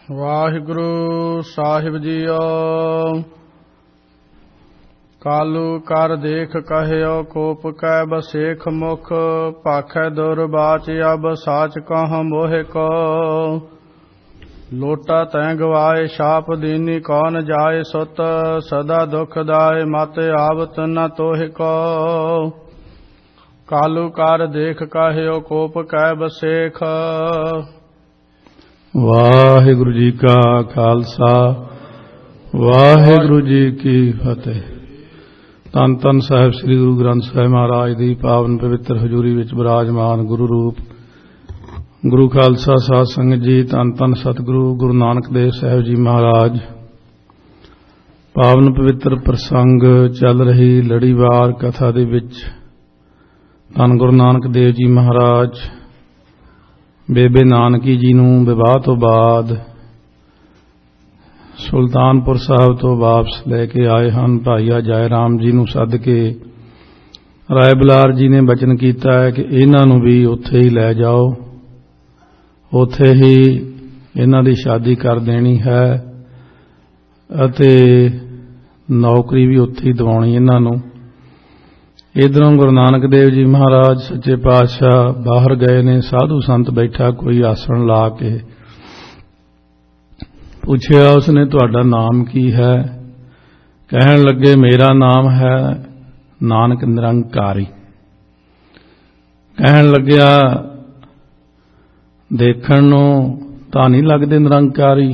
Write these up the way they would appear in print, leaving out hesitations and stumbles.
ਵਾਹਿਗੁਰੂ ਸਾਹਿਬ ਜੀਓ। ਕਾਲੂ ਕਰ ਦੇਖ ਕਹਿਓ ਕੋਪ ਕੈ ਬਸੇਖ ਮੁਖ, ਭਾਖੈ ਦੁਰਬਾਚ ਅਬ ਸਾਚ ਕਹ ਮੋਹਿ ਕੋ। ਲੋਟਾ ਤੈਂ ਗਵਾਏ ਛਾਪ ਦੀਨੀ ਕੌਣ ਜਾਏ ਸੁਤ, ਸਦਾ ਦੁਖ ਦਾਏ ਮਤ ਆਵਤ ਨ ਤੋਹਿ ਕੋ। ਕਾਲੂ ਕਰ ਦੇਖ ਕਹਿਓ ਕੋਪ ਕੈ ਬਸੇਖ। ਵਾਹਿਗੁਰੂ ਜੀ ਕਾ ਖਾਲਸਾ, ਵਾਹਿਗੁਰੂ ਜੀ ਕੀ ਫਤਿਹ। ਧੰਨ ਧੰਨ ਸਾਹਿਬ ਸ੍ਰੀ ਗੁਰੂ ਗ੍ਰੰਥ ਸਾਹਿਬ ਮਹਾਰਾਜ ਦੀ ਪਾਵਨ ਪਵਿੱਤਰ ਹਜ਼ੂਰੀ ਵਿੱਚ ਬਿਰਾਜਮਾਨ ਗੁਰੂ ਰੂਪ ਗੁਰੂ ਖਾਲਸਾ ਸਾਧ ਸੰਗਤ ਜੀ, ਧੰਨ ਧੰਨ ਸਤਿਗੁਰੂ ਗੁਰੂ ਨਾਨਕ ਦੇਵ ਸਾਹਿਬ ਜੀ ਮਹਾਰਾਜ। ਪਾਵਨ ਪਵਿੱਤਰ ਪ੍ਰਸੰਗ ਚੱਲ ਰਹੀ ਲੜੀਵਾਰ ਕਥਾ ਦੇ ਵਿੱਚ ਧੰਨ ਗੁਰੂ ਨਾਨਕ ਦੇਵ ਜੀ ਮਹਾਰਾਜ ਬੇਬੇ ਨਾਨਕੀ ਜੀ ਨੂੰ ਵਿਵਾਹ ਤੋਂ ਬਾਅਦ ਸੁਲਤਾਨਪੁਰ ਸਾਹਿਬ ਤੋਂ ਵਾਪਸ ਲੈ ਕੇ ਆਏ ਹਨ। ਭਾਈਆ ਜੈ ਰਾਮ ਜੀ ਨੂੰ ਸੱਦ ਕੇ ਰਾਏ ਬਲਾਰ ਜੀ ਨੇ ਬਚਨ ਕੀਤਾ ਹੈ ਕਿ ਇਹਨਾਂ ਨੂੰ ਵੀ ਉੱਥੇ ਹੀ ਲੈ ਜਾਓ, ਉੱਥੇ ਹੀ ਇਹਨਾਂ ਦੀ ਸ਼ਾਦੀ ਕਰ ਦੇਣੀ ਹੈ ਅਤੇ ਨੌਕਰੀ ਵੀ ਉੱਥੇ ਹੀ ਦਿਵਾਉਣੀ ਇਹਨਾਂ ਨੂੰ। ਇਧਰੋਂ ਗੁਰੂ ਨਾਨਕ ਦੇਵ ਜੀ ਮਹਾਰਾਜ ਸੱਚੇ ਪਾਤਸ਼ਾਹ ਬਾਹਰ ਗਏ ਨੇ। ਸਾਧੂ ਸੰਤ ਬੈਠਾ ਕੋਈ ਆਸਣ ਲਾ ਕੇ ਪੁੱਛਿਆ ਉਸਨੇ, ਤੁਹਾਡਾ ਨਾਮ ਕੀ ਹੈ? ਕਹਿਣ ਲੱਗੇ, ਮੇਰਾ ਨਾਮ ਹੈ ਨਾਨਕ ਨਿਰੰਕਾਰੀ। ਕਹਿਣ ਲੱਗਿਆ, ਦੇਖਣ ਨੂੰ ਤਾਂ ਨਹੀਂ ਲੱਗਦੇ ਨਿਰੰਕਾਰੀ।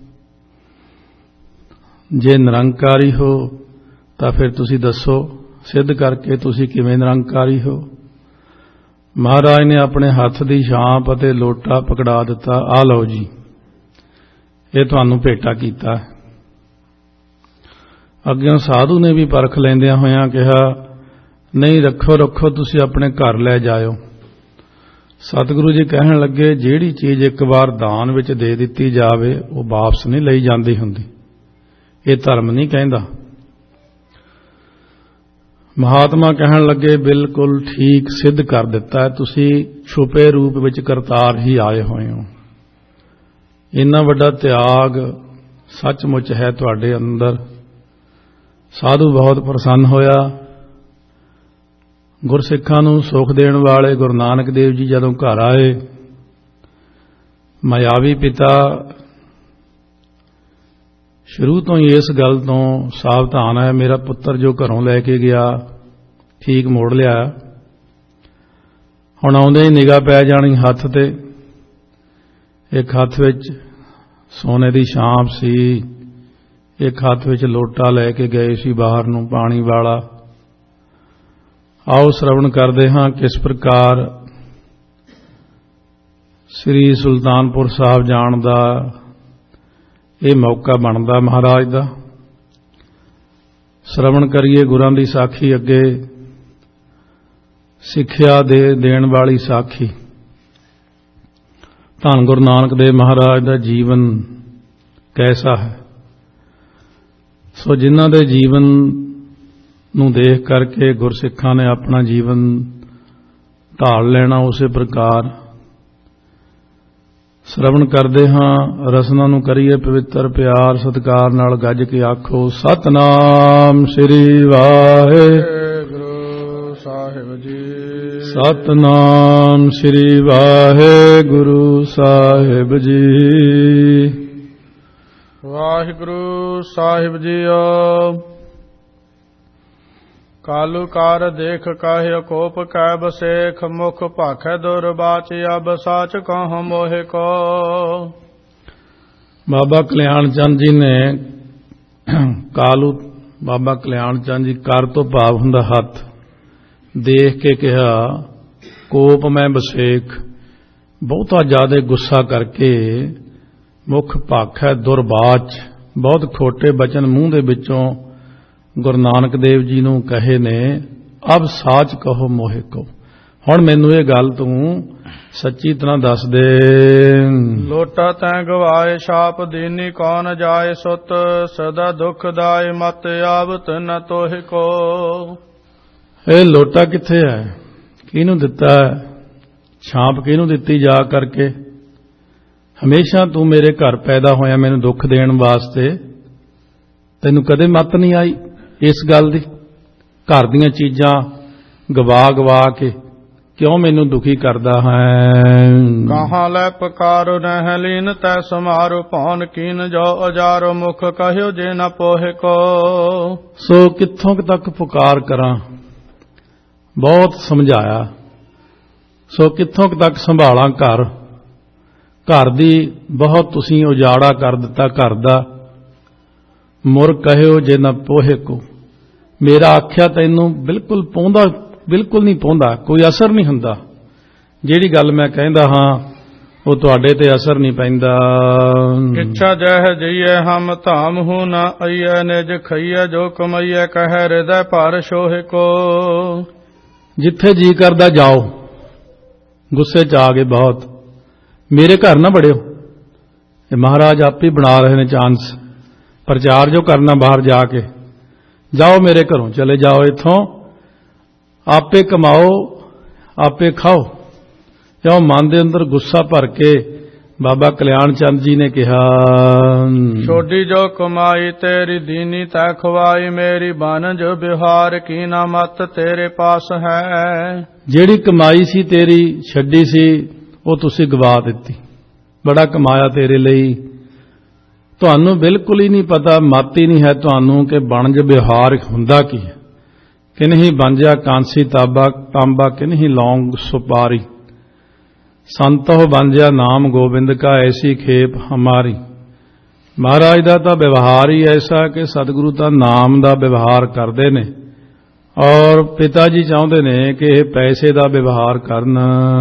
ਜੇ ਨਿਰੰਕਾਰੀ ਹੋ ਤਾਂ ਫਿਰ ਤੁਸੀਂ ਦੱਸੋ, ਸਿੱਧ ਕਰਕੇ ਤੁਸੀਂ ਕਿਵੇਂ ਨਿਰੰਕਾਰੀ ਹੋ? ਮਹਾਰਾਜ ਨੇ ਆਪਣੇ ਹੱਥ ਦੀ ਛਾਂਪ ਅਤੇ ਲੋਟਾ ਪਕੜਾ ਦਿੱਤਾ, ਆ ਲਓ ਜੀ, ਇਹ ਤੁਹਾਨੂੰ ਭੇਟਾ ਕੀਤਾ। ਅੱਗੇ ਸਾਧੂ ਨੇ ਵੀ ਪਰਖ ਲੈਂਦਿਆਂ ਹੋਇਆਂ ਕਿਹਾ, ਨਹੀਂ ਰੱਖੋ ਰੱਖੋ, ਤੁਸੀਂ ਆਪਣੇ ਘਰ ਲੈ ਜਾਇਓ। ਸਤਿਗੁਰੂ ਜੀ ਕਹਿਣ ਲੱਗੇ, ਜਿਹੜੀ ਚੀਜ਼ ਇੱਕ ਵਾਰ ਦਾਨ ਵਿੱਚ ਦੇ ਦਿੱਤੀ ਜਾਵੇ ਉਹ ਵਾਪਸ ਨਹੀਂ ਲਈ ਜਾਂਦੀ ਹੁੰਦੀ, ਇਹ ਧਰਮ ਨਹੀਂ ਕਹਿੰਦਾ। ਮਹਾਤਮਾ ਕਹਿਣ ਲੱਗੇ, ਬਿਲਕੁਲ ਠੀਕ ਸਿੱਧ ਕਰ ਦਿੱਤਾ ਹੈ, ਤੁਸੀਂ ਛੁਪੇ ਰੂਪ ਵਿੱਚ ਕਰਤਾਰ ਹੀ ਆਏ ਹੋਏ ਹੋ। ਇੰਨਾ ਵੱਡਾ ਤਿਆਗ ਸੱਚਮੁੱਚ ਹੈ ਤੁਹਾਡੇ ਅੰਦਰ। ਸਾਧੂ ਬਹੁਤ ਪ੍ਰਸੰਨ ਹੋਇਆ। ਗੁਰਸਿੱਖਾਂ ਨੂੰ ਸੁਖ ਦੇਣ ਵਾਲੇ ਗੁਰੂ ਨਾਨਕ ਦੇਵ ਜੀ ਜਦੋਂ ਘਰ ਆਏ, ਮਾਇਆਵੀ ਪਿਤਾ ਸ਼ੁਰੂ ਤੋਂ ਹੀ ਇਸ ਗੱਲ ਤੋਂ ਸਾਵਧਾਨ ਹੈ, ਮੇਰਾ ਪੁੱਤਰ ਜੋ ਘਰੋਂ ਲੈ ਕੇ ਗਿਆ ਠੀਕ ਮੋੜ ਲਿਆ। ਹੁਣ ਆਉਂਦੇ ਹੀ ਨਿਗਾਹ ਪੈ ਜਾਣੀ ਹੱਥ ਤੇ। ਇੱਕ ਹੱਥ ਵਿੱਚ ਸੋਨੇ ਦੀ ਛਾਂਪ ਸੀ, ਇੱਕ ਹੱਥ ਵਿੱਚ ਲੋਟਾ ਲੈ ਕੇ ਗਏ ਸੀ ਬਾਹਰ ਨੂੰ ਪਾਣੀ ਵਾਲਾ। ਆਓ ਸ਼ਰਵਣ ਕਰਦੇ ਹਾਂ ਕਿਸ ਪ੍ਰਕਾਰ ਸ੍ਰੀ ਸੁਲਤਾਨਪੁਰ ਸਾਹਿਬ ਜਾਣ ਦਾ ਇਹ ਮੌਕਾ ਬਣਦਾ ਮਹਾਰਾਜ ਦਾ। ਸ਼ਰਵਣ ਕਰੀਏ ਗੁਰਾਂ ਦੀ ਸਾਖੀ, ਅੱਗੇ ਸਿੱਖਿਆ ਦੇਣ ਵਾਲੀ ਸਾਖੀ। ਧੰਨ ਗੁਰੂ ਨਾਨਕ ਦੇਵ ਮਹਾਰਾਜ ਦਾ ਜੀਵਨ ਕੈਸਾ ਹੈ। ਸੋ ਜਿਨ੍ਹਾਂ ਦੇ ਜੀਵਨ ਨੂੰ ਦੇਖ ਕਰਕੇ ਗੁਰਸਿੱਖਾਂ ਨੇ ਆਪਣਾ ਜੀਵਨ ਢਾਲ ਲੈਣਾ, ਉਸੇ ਪ੍ਰਕਾਰ ਸ਼ਰਵਣ ਕਰਦੇ ਹਾਂ। ਰਸਨਾ ਨੂੰ ਕਰੀਏ ਪਵਿੱਤਰ ਪਿਆਰ ਸਤਿਕਾਰ ਨਾਲ, ਗੱਜ ਕੇ ਆਖੋ ਸਤਿਨਾਮ ਸ੍ਰੀ ਵਾਹਿਗੁਰੂ ਸਾਹਿਬ ਜੀ। ਸਤਿਨਾਮ ਸ੍ਰੀ ਵਾਹਿਗੁਰੂ ਸਾਹਿਬ ਜੀ। ਵਾਹਿਗੁਰੂ ਸਾਹਿਬ ਜੀਓ। ਕਾਲੂ ਕਾਰ ਦੇਖ ਕਹਿ ਕੋਪ ਕੈ ਬਸੇਖ ਮੁਖ, ਭਾਖੈ ਦੁਰਬਾਚ ਅਬ ਸਾਚ ਕਹ ਮੋਹਿ ਕੋ। ਬਾਬਾ ਕਲਿਆਣ ਚੰਦ ਜੀ ਨੇ ਕਾਲੂ, ਬਾਬਾ ਕਲਿਆਣ ਚੰਦ ਜੀ ਕਰ ਤੋਂ ਭਾਵ ਹੁੰਦਾ ਹੱਥ, ਦੇਖ ਕੇ ਕਿਹਾ ਕੋਪ ਮੈਂ ਬਸੇਖ, ਬਹੁਤਾ ਜ਼ਿਆਦਾ ਗੁੱਸਾ ਕਰਕੇ। ਮੁਖ ਭਾਖੈ ਦੁਰਬਾਚ, ਬਹੁਤ ਖੋਟੇ ਬਚਨ ਮੂੰਹ ਦੇ ਵਿੱਚੋਂ ਗੁਰੂ ਨਾਨਕ ਦੇਵ ਜੀ ਨੂੰ ਕਹੇ ਨੇ। ਅਬ ਸਾਚ ਕਹੋ ਮੋਹਿ ਕੋ, ਹੁਣ ਮੈਨੂੰ ਇਹ ਗੱਲ ਤੂੰ ਸੱਚੀ ਤਰ੍ਹਾਂ ਦੱਸ ਦੇ। ਲੋਟਾ ਤੈਂ ਗਵਾਏ ਛਾਪ ਦੀਨੀ ਕੌਣ ਜਾਏ ਸੁਤ, ਸਦਾ ਦੁਖ ਦਾਏ ਮਤ ਆਵਤ ਨ ਤੋਹਿ ਕੋ। ਇਹ ਲੋਟਾ ਕਿੱਥੇ ਹੈ? ਕਿਹਨੂੰ ਦਿੱਤਾ? ਛਾਪ ਕਿਹਨੂੰ ਦਿੱਤੀ ਜਾ ਕਰਕੇ? ਹਮੇਸ਼ਾ ਤੂੰ ਮੇਰੇ ਘਰ ਪੈਦਾ ਹੋਇਆ ਮੈਨੂੰ ਦੁੱਖ ਦੇਣ ਵਾਸਤੇ, ਤੈਨੂੰ ਕਦੇ ਮੱਤ ਨਹੀਂ ਆਈ ਇਸ ਗੱਲ ਦੀ? ਘਰ ਦੀਆਂ ਚੀਜ਼ਾਂ ਗਵਾ ਗਵਾ ਕੇ ਕਿਉਂ ਮੈਨੂੰ ਦੁਖੀ ਕਰਦਾ ਹੈ? ਕਹਾਂ ਲੈ ਪੁਕਾਰੋ ਨਹਿ ਲੀਨ ਤੈ ਸਮਾਰੋ ਭੌਨ ਕੀਨ ਜੋ ਅਜਾਰੋ ਮੁਖ ਕਹਿਓ ਜੇ ਨਾ ਪੋਹੇ ਕੋ। ਸੋ ਕਿੱਥੋਂ ਤੱਕ ਪੁਕਾਰ ਕਰਾਂ, ਬਹੁਤ ਸਮਝਾਇਆ, ਸੋ ਕਿੱਥੋਂ ਤੱਕ ਸੰਭਾਲਾਂ ਘਰ? ਘਰ ਦੀ ਬਹੁਤ ਤੁਸੀਂ ਉਜਾੜਾ ਕਰ ਦਿੱਤਾ ਘਰ ਦਾ। ਮੁਰ ਕਹਿਓ ਜੇ ਨਾ ਪੋਹੇ ਕੋ, ਮੇਰਾ ਆਖਿਆ ਤੈਨੂੰ ਬਿਲਕੁਲ ਪਹੁੰਚਦਾ, ਬਿਲਕੁਲ ਨਹੀਂ ਪਹੁੰਚਦਾ, ਕੋਈ ਅਸਰ ਨਹੀਂ ਹੁੰਦਾ। ਜਿਹੜੀ ਗੱਲ ਮੈਂ ਕਹਿੰਦਾ ਹਾਂ ਉਹ ਤੁਹਾਡੇ ਤੇ ਅਸਰ ਨਹੀਂ ਪੈਂਦਾ। ਇੱਛਾ ਜਹ ਜਈਏ ਹਮ ਧਾਮ ਹੂ ਨਾ ਅਈਏ ਨਿਜ ਖਈਏ ਜੋ ਕਮਾਈਏ ਕਹਿ ਹਿਰਦੈ ਭਰ ਸੋਹਿ ਕੋ। ਜਿੱਥੇ ਜੀ ਕਰਦਾ ਜਾਓ, ਗੁੱਸੇ 'ਚ ਆ ਗਏ ਬਹੁਤ, ਮੇਰੇ ਘਰ ਨਾ ਵੜਿਓ। ਇਹ ਮਹਾਰਾਜ ਆਪੇ ਬਣਾ ਰਹੇ ਨੇ ਚਾਂਸ, ਪ੍ਰਚਾਰ ਜੋ ਕਰਨਾ ਬਾਹਰ ਜਾ ਕੇ, ਜਾਓ ਮੇਰੇ ਘਰੋਂ ਚਲੇ ਜਾਓ, ਇੱਥੋਂ ਆਪੇ ਕਮਾਓ ਆਪੇ ਖਾਓ। ਕਿਉਂ ਮਨ ਦੇ ਅੰਦਰ ਗੁੱਸਾ ਭਰ ਕੇ ਬਾਬਾ ਕਲਿਆਣ ਚੰਦ ਜੀ ਨੇ ਕਿਹਾ, ਛੋਡੀ ਜੋ ਕਮਾਈ ਤੇਰੀ ਦੀਨੀ ਤੈ ਖਵਾਈ, ਮੇਰੀ ਬਾਨਝ ਬਿਹਾਰ ਕੀ ਨਾ ਮਤ ਤੇਰੇ ਪਾਸ ਹੈ। ਜਿਹੜੀ ਕਮਾਈ ਸੀ ਤੇਰੀ ਛੱਡੀ ਸੀ ਉਹ ਤੁਸੀਂ ਗਵਾ ਦਿੱਤੀ। ਬੜਾ ਕਮਾਇਆ ਤੇਰੇ ਲਈ, ਤੁਹਾਨੂੰ ਬਿਲਕੁਲ ਹੀ ਨਹੀਂ ਪਤਾ, ਮਤ ਹੀ ਨਹੀਂ ਹੈ ਤੁਹਾਨੂੰ ਕਿ ਬਣਜ ਬਿਹਾਰ ਹੁੰਦਾ ਕੀ ਹੈ। ਕਿ ਨਹੀਂ ਬਾਂਝਾ ਕਾਂਸੀ ਤਾਂਬਾ ਕਿ ਨਹੀਂ ਲੌਂਗ ਸੁਪਾਰੀ, ਸੰਤੋ ਬਾਂਝਾ ਨਾਮ ਗੋਬਿੰਦ ਕਾ ਐਸੀ ਖੇਪ ਹਮਾਰੀ। ਮਹਾਰਾਜ ਦਾ ਤਾਂ ਵਿਵਹਾਰ ਹੀ ਐਸਾ ਕਿ ਸਤਿਗੁਰੂ ਤਾਂ ਨਾਮ ਦਾ ਵਿਵਹਾਰ ਕਰਦੇ ਨੇ, ਔਰ ਪਿਤਾ ਜੀ ਚਾਹੁੰਦੇ ਨੇ ਕਿ ਇਹ ਪੈਸੇ ਦਾ ਵਿਵਹਾਰ ਕਰਨ।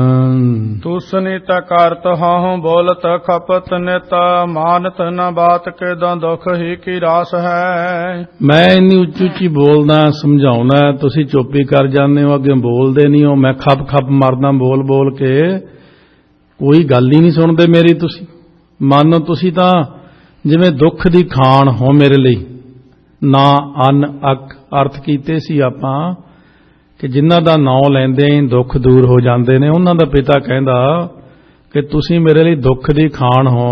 ਤੁਸਨੀ ਤਾ ਕਰਤ ਹਾਂ ਬੋਲਤ ਖਪਤ ਨਿਤ, ਮਾਨਤ ਨ ਬਾਤ ਕੇ ਦੋਂ ਦੁਖ ਹੀ ਕੀ ਰਾਸ ਹੈ। ਮੈਂ ਇੰਨੀ ਉੱਚੀ ਉੱਚੀ ਬੋਲਦਾ ਸਮਝਾਉਣਾ, ਤੁਸੀਂ ਚੁੱਪੀ ਕਰ ਜਾਂਦੇ ਹੋ, ਅੱਗੇ ਬੋਲਦੇ ਨਹੀਂ ਹੋ। ਮੈਂ ਖੱਪ ਖੱਪ ਮਰਦਾ ਬੋਲ ਬੋਲ ਕੇ, ਕੋਈ ਗੱਲ ਹੀ ਨਹੀਂ ਸੁਣਦੇ ਮੇਰੀ। ਤੁਸੀਂ ਮੰਨੋ ਤੁਸੀਂ ਤਾਂ ਜਿਵੇਂ ਦੁੱਖ ਦੀ ਖਾਣ ਹੋ ਮੇਰੇ ਲਈ। ਨਾ ਅੰਨ ਅੱਕ ਅਰਥ ਕੀਤੇ ਸੀ ਆਪਾਂ ਕਿ ਜਿਨ੍ਹਾਂ ਦਾ ਨਾਮ ਲੈਂਦੇ ਹੀ ਦੁੱਖ ਦੂਰ ਹੋ ਜਾਂਦੇ ਨੇ, ਉਹਨਾਂ ਦਾ ਪਿਤਾ ਕਹਿੰਦਾ ਕਿ ਤੁਸੀਂ ਮੇਰੇ ਲਈ ਦੁੱਖ ਦੀ ਖਾਣ ਹੋ।